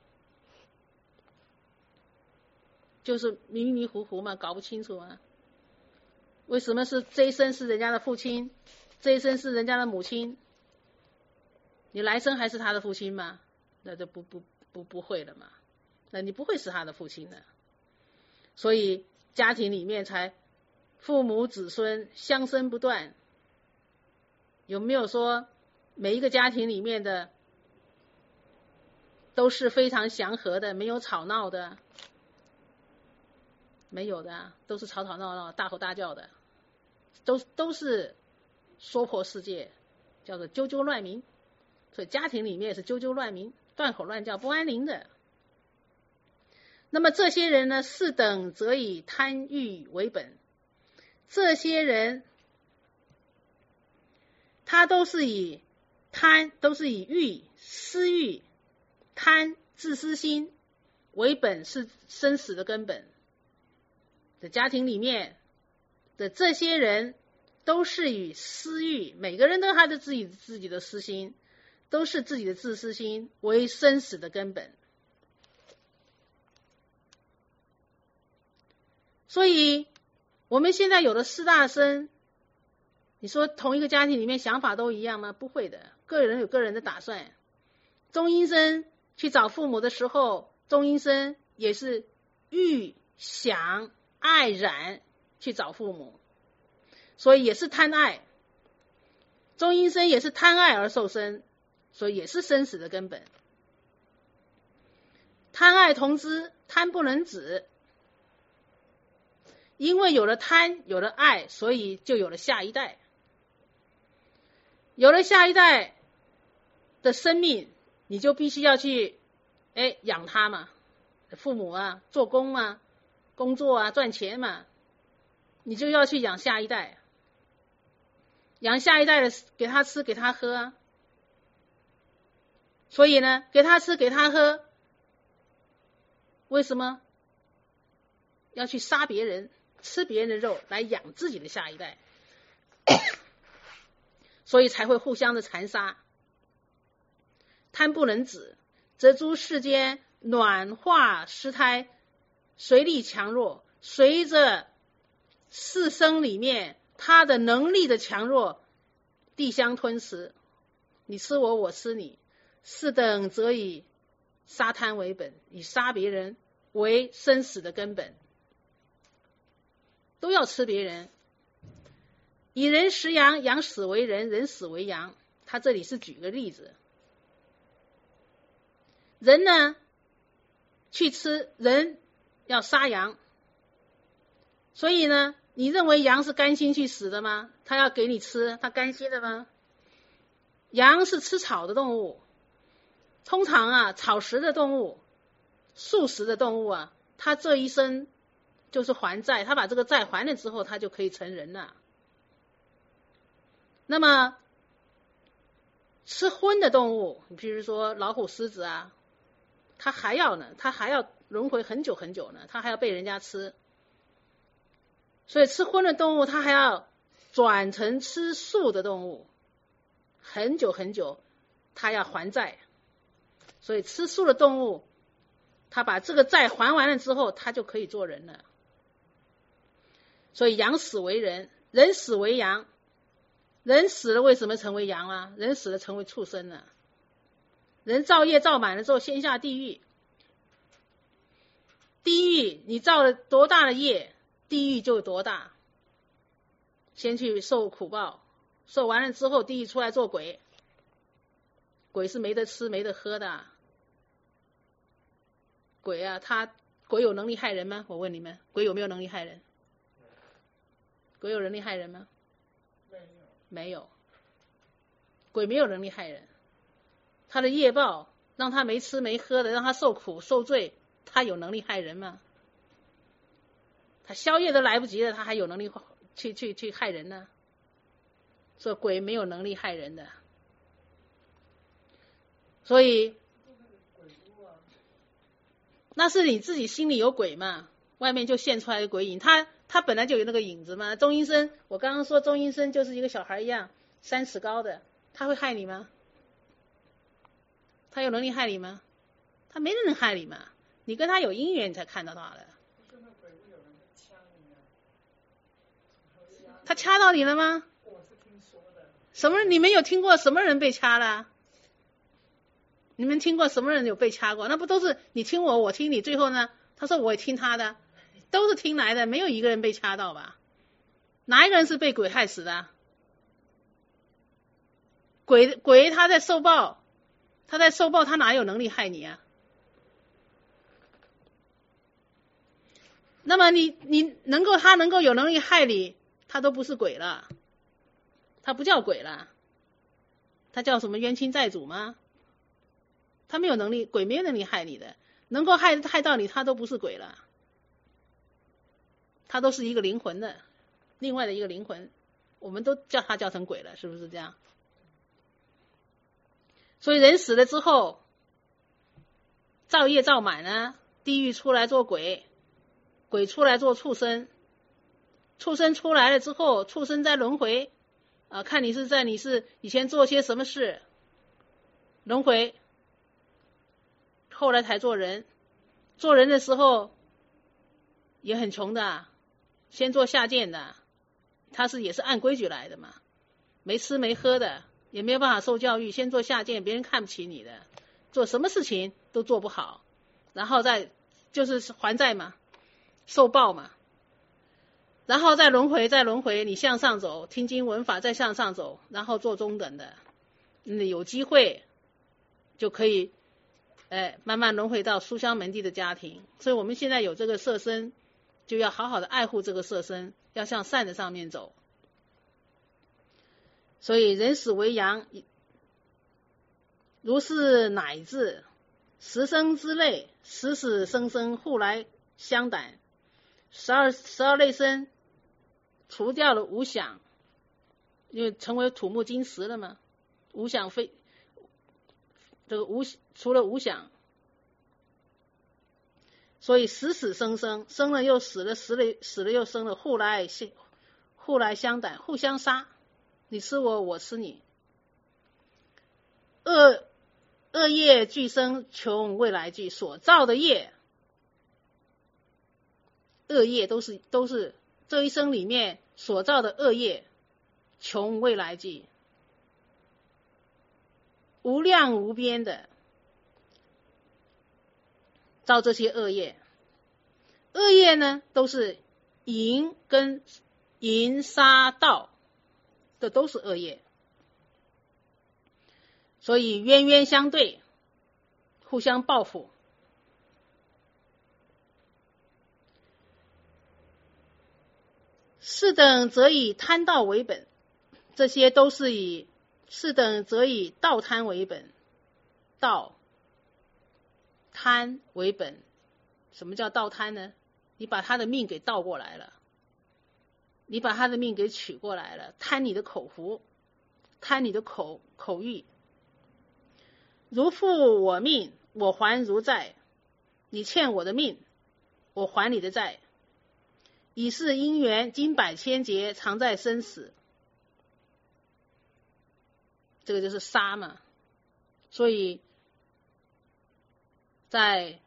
就是迷迷糊糊嘛，搞不清楚啊。为什么是这一生是人家的父亲，这一生是人家的母亲，你来生还是他的父亲吗？那就不会了嘛，那你不会是他的父亲的。所以家庭里面才父母子孙相生不断。有没有说每一个家庭里面的都是非常祥和的，没有吵闹的？没有的，都是吵吵闹闹，大吼大叫的，都是娑婆世界，叫做啾啾乱鸣。所以家庭里面也是啾啾乱鸣，断口乱叫，不安宁的。那么这些人呢，四等则以贪欲为本。这些人他都是以贪，都是以欲、私欲、贪、自私心为本，是生死的根本。在家庭里面的这些人都是以私欲，每个人都他的自己的私心，都是自己的自私心为生死的根本。所以我们现在有了四大生，你说同一个家庭里面想法都一样吗？不会的，个人有个人的打算。中阴身去找父母的时候，中阴身也是欲、想、爱、染去找父母，所以也是贪爱。中阴身也是贪爱而受生，所以也是生死的根本。贪爱同知，贪不能止。因为有了贪，有了爱，所以就有了下一代。有了下一代的生命，你就必须要去养他嘛，父母啊，做工啊，工作啊，赚钱嘛，你就要去养下一代。养下一代的，给他吃给他喝啊。所以呢，给他吃给他喝，为什么要去杀别人，吃别人的肉来养自己的下一代？所以才会互相的残杀。贪不能止，则诸世间暖化失胎，随力强弱，随着四生里面他的能力的强弱，地相吞食。你吃我，我吃你，四等则以杀贪为本，以杀别人为生死的根本，都要吃别人。以人食羊，羊死为人，人死为羊。他这里是举个例子，人呢去吃，人要杀羊，所以呢，你认为羊是甘心去死的吗？他要给你吃，他甘心的吗？羊是吃草的动物，通常啊，草食的动物、素食的动物啊，他这一生就是还债，他把这个债还了之后，他就可以成人了。那么吃荤的动物，你比如说老虎、狮子啊，它还要轮回很久很久呢，它还要被人家吃。所以吃荤的动物，它还要转成吃素的动物，很久很久，它要还债。所以吃素的动物，它把这个债还完了之后，它就可以做人了。所以羊死为人，人死为羊。人死了为什么成为羊啊？人死了成为畜生了。 人造业造满了之后，先下地狱。地狱你造了多大的业，地狱就有多大。先去受苦报，受完了之后，地狱出来做鬼。鬼是没得吃没得喝的。鬼啊，鬼有能力害人吗？我问你们，鬼有没有能力害人？鬼有能力害人吗？没有。鬼没有能力害人，他的业报让他没吃没喝的，让他受苦受罪，他有能力害人吗？他宵夜都来不及了，他还有能力去害人呢？所以鬼没有能力害人的。所以那是你自己心里有鬼嘛，外面就现出来的鬼影。他本来就有那个影子嘛。钟阴身，我刚刚说钟阴身就是一个小孩一样，3尺高的，他会害你吗？他有能力害你吗？他没能害你嘛，你跟他有因缘你才看到他的。他掐到你了吗？什么？你们有听过什么人被掐了？你们听过什么人有被掐过？那不都是你听我，我听你，最后呢？他说我也听他的，都是听来的，没有一个人被掐到吧？哪一个人是被鬼害死的？鬼他在受报，他哪有能力害你啊？那么他能够有能力害你，他都不是鬼了，他不叫鬼了，他叫什么冤亲债主吗？他没有能力，鬼没有能力害你的，能够害到你，他都不是鬼了，他都是一个灵魂的，另外的一个灵魂，我们都叫他叫成鬼了，是不是这样？所以人死了之后，造业造满了，地狱出来做鬼，鬼出来做畜生，畜生出来了之后，畜生在轮回看你是以前做些什么事，轮回，后来才做人。做人的时候也很穷的，先做下贱的，他也是按规矩来的嘛，没吃没喝的，也没有办法受教育，先做下贱，别人看不起你的，做什么事情都做不好，然后再就是还债嘛，受报嘛，然后再轮回，你向上走，听经闻法，再向上走，然后做中等的，有机会就可以慢慢轮回到书香门第的家庭。所以我们现在有这个色身，就要好好的爱护这个色身，要向善的上面走。所以人死为阳，如是乃至十生之类，死死生生互来相胆。12类生除掉了五想，因为成为土木金石了嘛，五想这个除了五想，所以死死生生，生了又死了，死了又生了，互来相胆，互相杀，你吃我，我吃你。恶业俱生，穷未来际，所造的业，恶业都是这一生里面所造的恶业，穷未来际，无量无边的造这些恶业。恶业呢，都是淫杀盗的，都是恶业。所以冤冤相对，互相报复。是等则以贪盗为本，这些都是以是等则以盗贪为本，盗贪为本。什么叫盗贪呢？你把他的命给盗过来了，你把他的命给取过来了，贪你的口福，贪你的口欲。如负我命，我还如债，你欠我的命，我还你的债。以是因缘，经百千劫，常在生死。这个就是杀嘛。所以在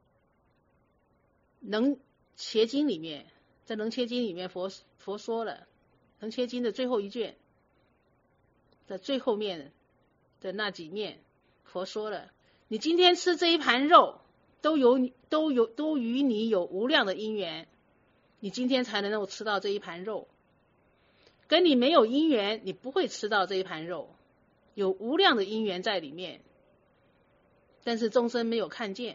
能切经里面，佛说了，能切经的最后一卷，在最后面的那几面， 佛说了，你今天吃这一盘肉，都与你有无量的因缘，你今天才能够吃到这一盘肉。跟你没有因缘，你不会吃到这一盘肉，有无量的因缘在里面，但是众生没有看见。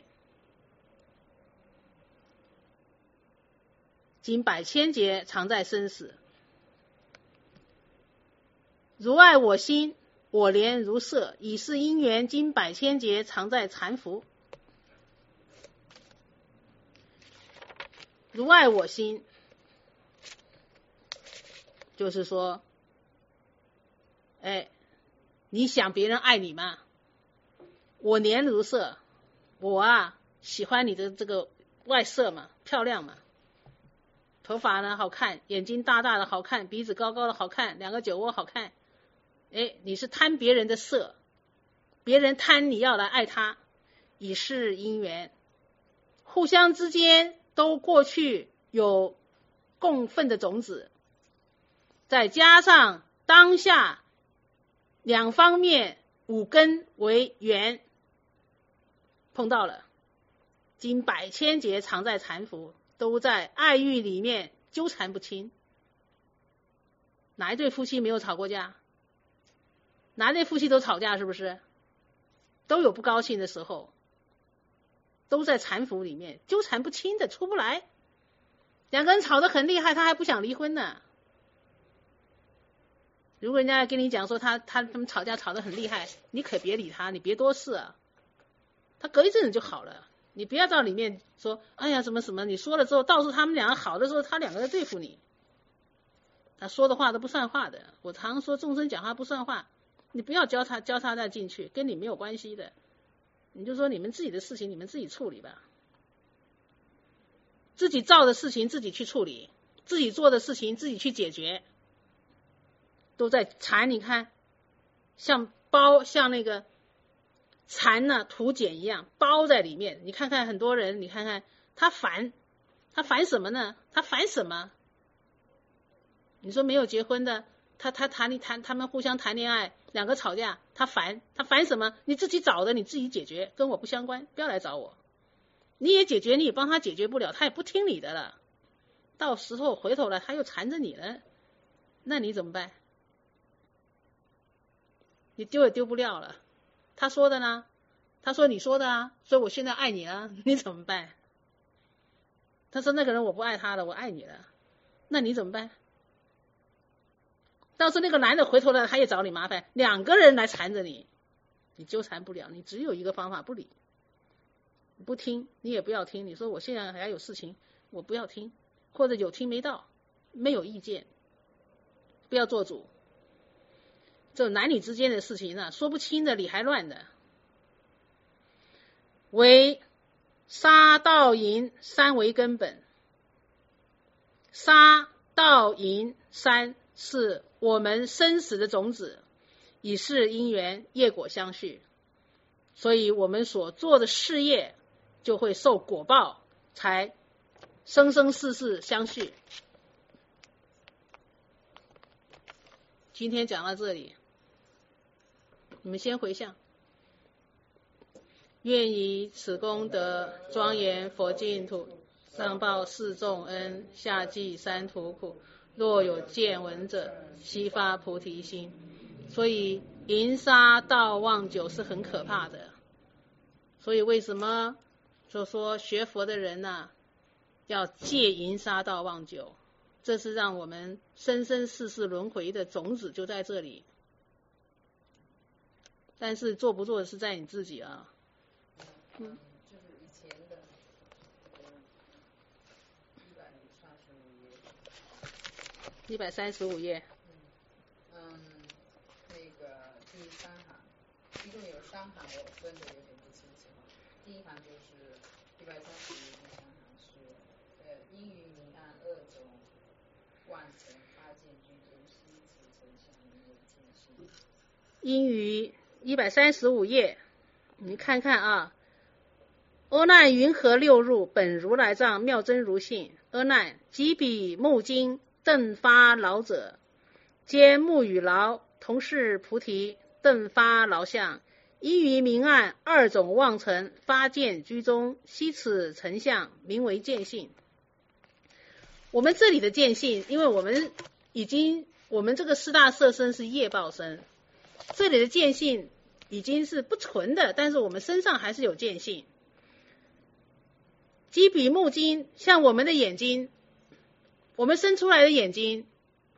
经百千劫，常在生死。如爱我心，我怜如色，已是因缘，经百千劫，常在缠缚。如爱我心，就是说，你想别人爱你吗？我怜如色，我喜欢你的这个外色嘛，漂亮嘛，头发呢好看，眼睛大大的好看，鼻子高高的好看，两个酒窝好看。你是贪别人的色，别人贪你要来爱他，已是因缘，互相之间都过去有共愤的种子，再加上当下两方面五根为缘，碰到了，经百千劫，常在缠缚，都在爱欲里面纠缠不清。哪一对夫妻没有吵过架？哪一对夫妻都吵架，是不是？都有不高兴的时候，都在缠缚里面，纠缠不清的，出不来。两个人吵得很厉害，他还不想离婚呢。如果人家跟你讲说他们吵架吵得很厉害，你可别理他，你别多事啊，他隔一阵子就好了。你不要到里面说，哎呀什么什么，你说了之后，到时候他们两个好的时候，他两个人对付你，他说的话都不算话的。我常说众生讲话不算话，你不要教他再进去，跟你没有关系的，你就说你们自己的事情你们自己处理吧，自己造的事情自己去处理，自己做的事情自己去解决。都在缠，你看像那个缠呢土碱一样包在里面。你看看很多人，你看看他烦什么呢？他烦什么？你说没有结婚的，他们互相谈恋爱，两个吵架，他烦什么？你自己找的，你自己解决，跟我不相关，不要来找我。你也解决，你也帮他解决不了，他也不听你的了，到时候回头了他又缠着你了，那你怎么办？你丢也丢不了了。他说的呢？他说你说的啊，所以我现在爱你了，你怎么办？他说那个人我不爱他了，我爱你了，那你怎么办？到时候那个男的回头了，他也找你麻烦，两个人来缠着你，你纠缠不了，你只有一个方法，不理，不听，你也不要听。你说我现在还有事情，我不要听，或者有听没到，没有意见，不要做主。这男女之间的事情呢，说不清的，理还乱的。为杀盗淫三为根本，杀盗淫三是我们生死的种子，已是因缘业果相续，所以我们所做的事业就会受果报，才生生世世相续。今天讲到这里，你们先回向。愿以此功德庄严佛净土，上报四重恩，下济三途苦。若有见闻者，悉发菩提心。所以淫杀盗妄酒是很可怕的。所以为什么就说学佛的人呢，要戒淫杀盗妄酒？这是让我们生生世世轮回的种子就在这里。但是做不做的是在你自己啊。 就是以前的 135页。 那个第三行，一共有3行，我分的有点不清楚。第一行就是131，第3行是因于明暗2种万成八见居多悉此成相名为见性。 因于135页，你看看啊。阿难云何六入，本如来藏，妙真如性。阿难，即彼目睛瞪发劳者，皆目与劳同是菩提瞪发劳相， 依于明暗二种妄尘发见居中，悉此成相，名为见性。我们这里的见性，因为我们这个四大色身是业报身，这里的见性已经是不纯的，但是我们身上还是有见性。即比目睛，像我们的眼睛，我们生出来的眼睛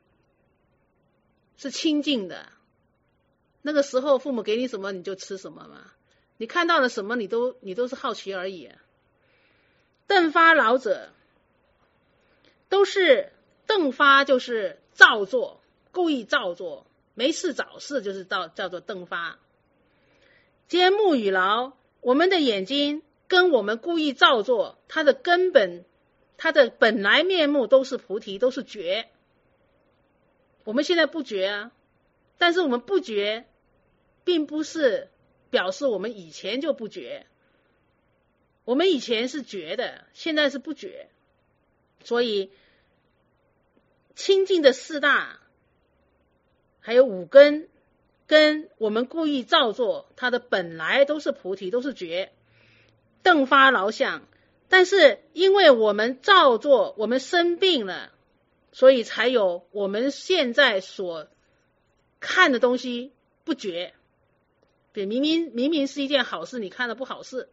是清净的，那个时候父母给你什么你就吃什么嘛，你看到了什么你都是好奇而已。瞪发老者都是瞪发，就是造作，故意造作，没事找事就是叫做瞪发。皆目与劳，我们的眼睛跟我们故意造作，它的根本，它的本来面目都是菩提，都是觉。我们现在不觉啊，但是我们不觉并不是表示我们以前就不觉，我们以前是觉的，现在是不觉。所以清净的四大还有五根跟我们故意造作，它的本来都是菩提，都是觉，瞪发劳相。但是因为我们造作，我们生病了，所以才有我们现在所看的东西不觉。对，明明是一件好事，你看了不好事。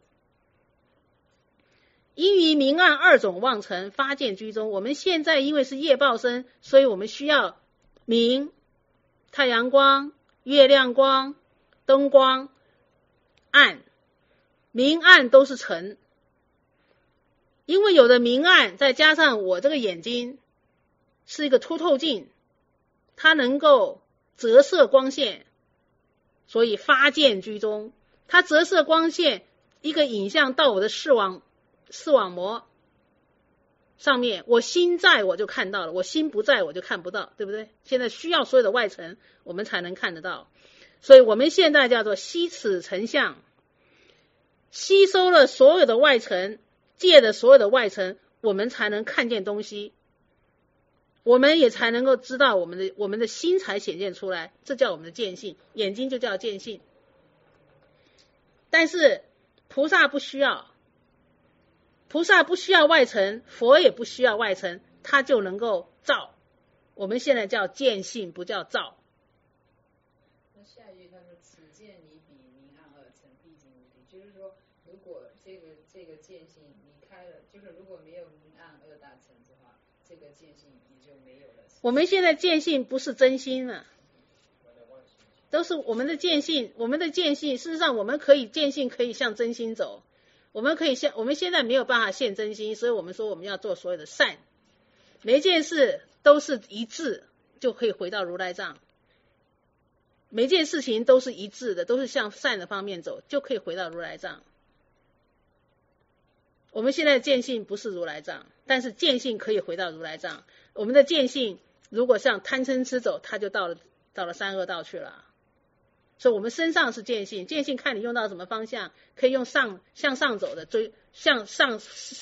因于明暗二种妄尘发见居中，我们现在因为是业报身，所以我们需要明、太阳光、月亮光、灯光、暗，明暗都是尘。因为有的明暗，再加上我这个眼睛是一个凸透镜，它能够折射光线，所以发见居中。它折射光线，一个影像到我的视网膜上面，我心在我就看到了，我心不在我就看不到，对不对？现在需要所有的外尘我们才能看得到，所以我们现在叫做悉此成相，吸收了所有的外尘，借的所有的外尘，我们才能看见东西，我们也才能够知道我们的心才显现出来，这叫我们的见性，眼睛就叫见性。但是菩萨不需要，菩萨不需要外尘，佛也不需要外尘，他就能够照。我们现在叫见性，不叫照。 那下一句他说：“此见你比明暗二尘，毕竟无敌。”就是说，如果这个见性你开了，就是如果没有明暗二大尘的话，这个见性也就没有了。 我们现在见性不是真心了，都是我们的见性。我们的见性，事实上我们可以见性可以向真心走。我们现在没有办法现真心，所以我们说我们要做所有的善，每一件事都是一致，就可以回到如来藏。每件事情都是一致的，都是向善的方面走，就可以回到如来藏。我们现在的见性不是如来藏，但是见性可以回到如来藏。我们的见性如果向贪嗔痴走，它就到了三恶道去了。所以我们身上是见性，见性看你用到什么方向，可以用向上走的，向上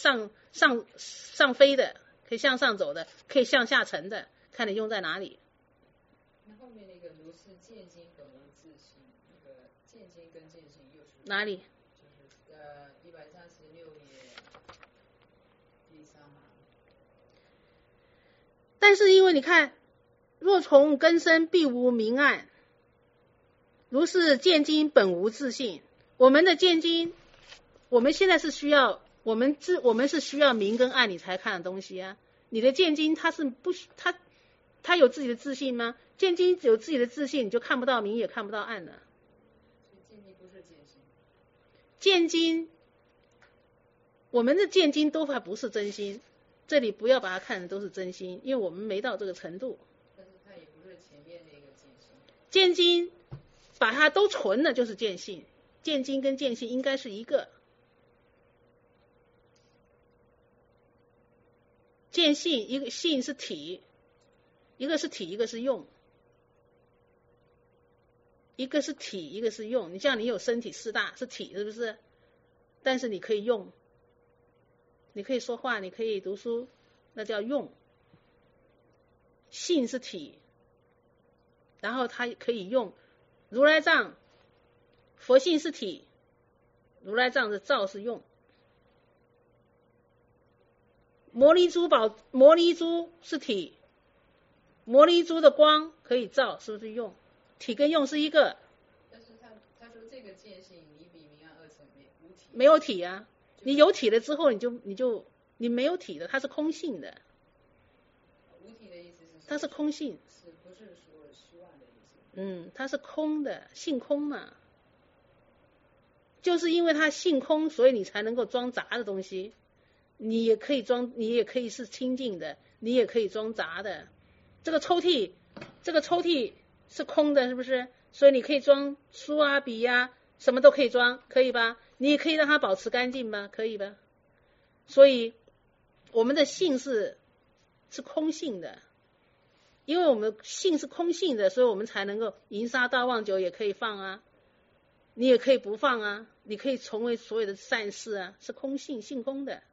飞的，可以向上走的，可以向下沉的，看你用在哪里。 那后面那个如是见经本无自性，那个见经跟见性又是哪里？ 就是136页第3行。 但是因为你看，若从根生必无明暗，如是见经本无自性。我们的见经，我们现在是需要我们是需要明跟暗你才看的东西啊。你的见经它有自己的自信吗？见经有自己的自信，你就看不到明也看不到暗了。 见经不是见性。 见经，我们的见经都还不是真心，这里不要把它看成都是真心，因为我们没到这个程度。 但是它也不是前面那个见性。 见经把它都纯了就是见性，见经跟见性应该是一个。见性一个性是体，一个是体，一个是用，一个是体，一个是用。你像你有身体四大是体，是不是？但是你可以用，你可以说话，你可以读书，那叫用。性是体，然后它可以用。如来藏佛性是体，如来藏的照是用。摩尼珠是体，摩尼珠的光可以照，是不是用？体跟用是一个。 但是他说这个见性你比明暗二乘无体。 没有体啊，你有体了之后，你没有体的，它是空性的。 无体的意思是它是空性。 是不是说虚妄的意思？ 它是空的，性空嘛。就是因为它性空，所以你才能够装杂的东西。你也可以是清净的，你也可以装杂的。这个抽屉是空的，是不是？所以你可以装书啊、笔啊，什么都可以装，可以吧？你也可以让它保持干净吧，可以吧？所以我们的性是空性的，因为我们性是空性的，所以我们才能够银沙大旺酒也可以放啊，你也可以不放啊，你可以成为所有的善事啊，是空性，性空的。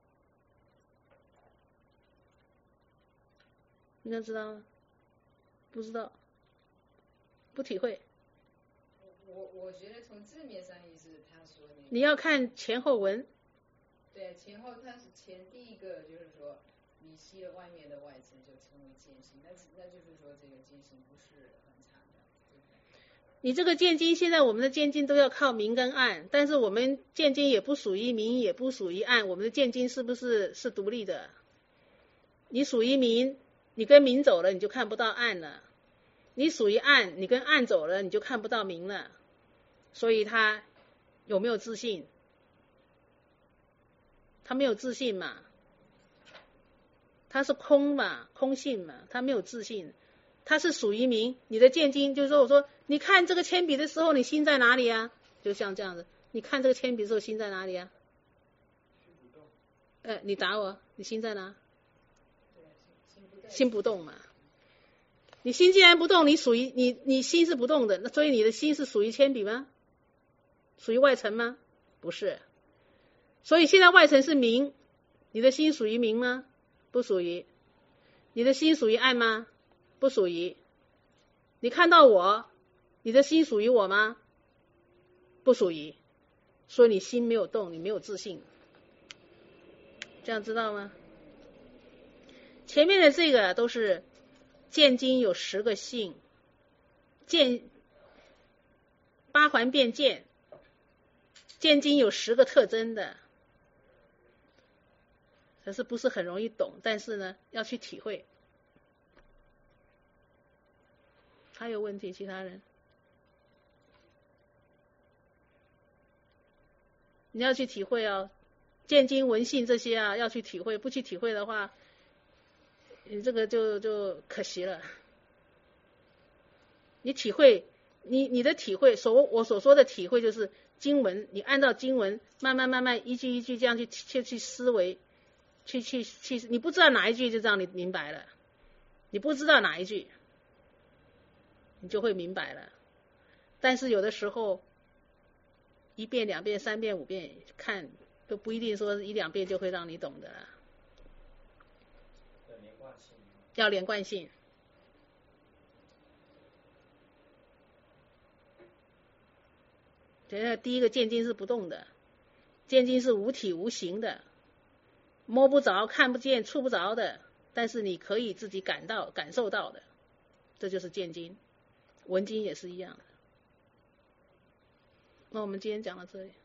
应该知道吗？不知道，不体会。 我觉得从字面上意思，他说你要看前后文。 对，前后他是前第一个就是说，你吸了外面的外层就成为见性，那就是说这个见性不是很长的，对不对？ 你这个见经，现在我们的见经都要靠明跟暗，但是我们见经也不属于明，也不属于暗，我们的见经是不是独立的？你属于明，你跟明走了，你就看不到暗了；你属于暗，你跟暗走了，你就看不到明了。所以他有没有自信？他没有自信嘛，他是空嘛，空性嘛，他没有自信，他是属于明。你的见经就是说，我说你看这个铅笔的时候，你心在哪里啊？就像这样子，你看这个铅笔的时候，心在哪里啊？你答我，你心在哪？心不动嘛。你心既然不动，你属于你心是不动的，那所以你的心是属于铅笔吗？属于外层吗？不是。所以现在外层是明，你的心属于明吗？不属于。你的心属于暗吗？不属于。你看到我，你的心属于我吗？不属于。所以你心没有动，你没有自信。这样知道吗？前面的这个都是见经有10个性，八环变见，见经有10个特征的，可是不是很容易懂，但是呢要去体会。还有问题？其他人？你要去体会哦，见经闻性这些啊要去体会，不去体会的话，你这个就可惜了。你体会，你的体会，我所说的体会就是经文，你按照经文慢慢一句一句这样去思维，去，你不知道哪一句就让你明白了，你不知道哪一句，你就会明白了。但是有的时候1遍、2遍、3遍、5遍看都不一定说1、2遍就会让你懂的了。要连贯性。第一个见经是不动的，见经是无体无形的，摸不着、看不见、触不着的，但是你可以自己感受到的，这就是见经。闻经也是一样的。那我们今天讲到这里。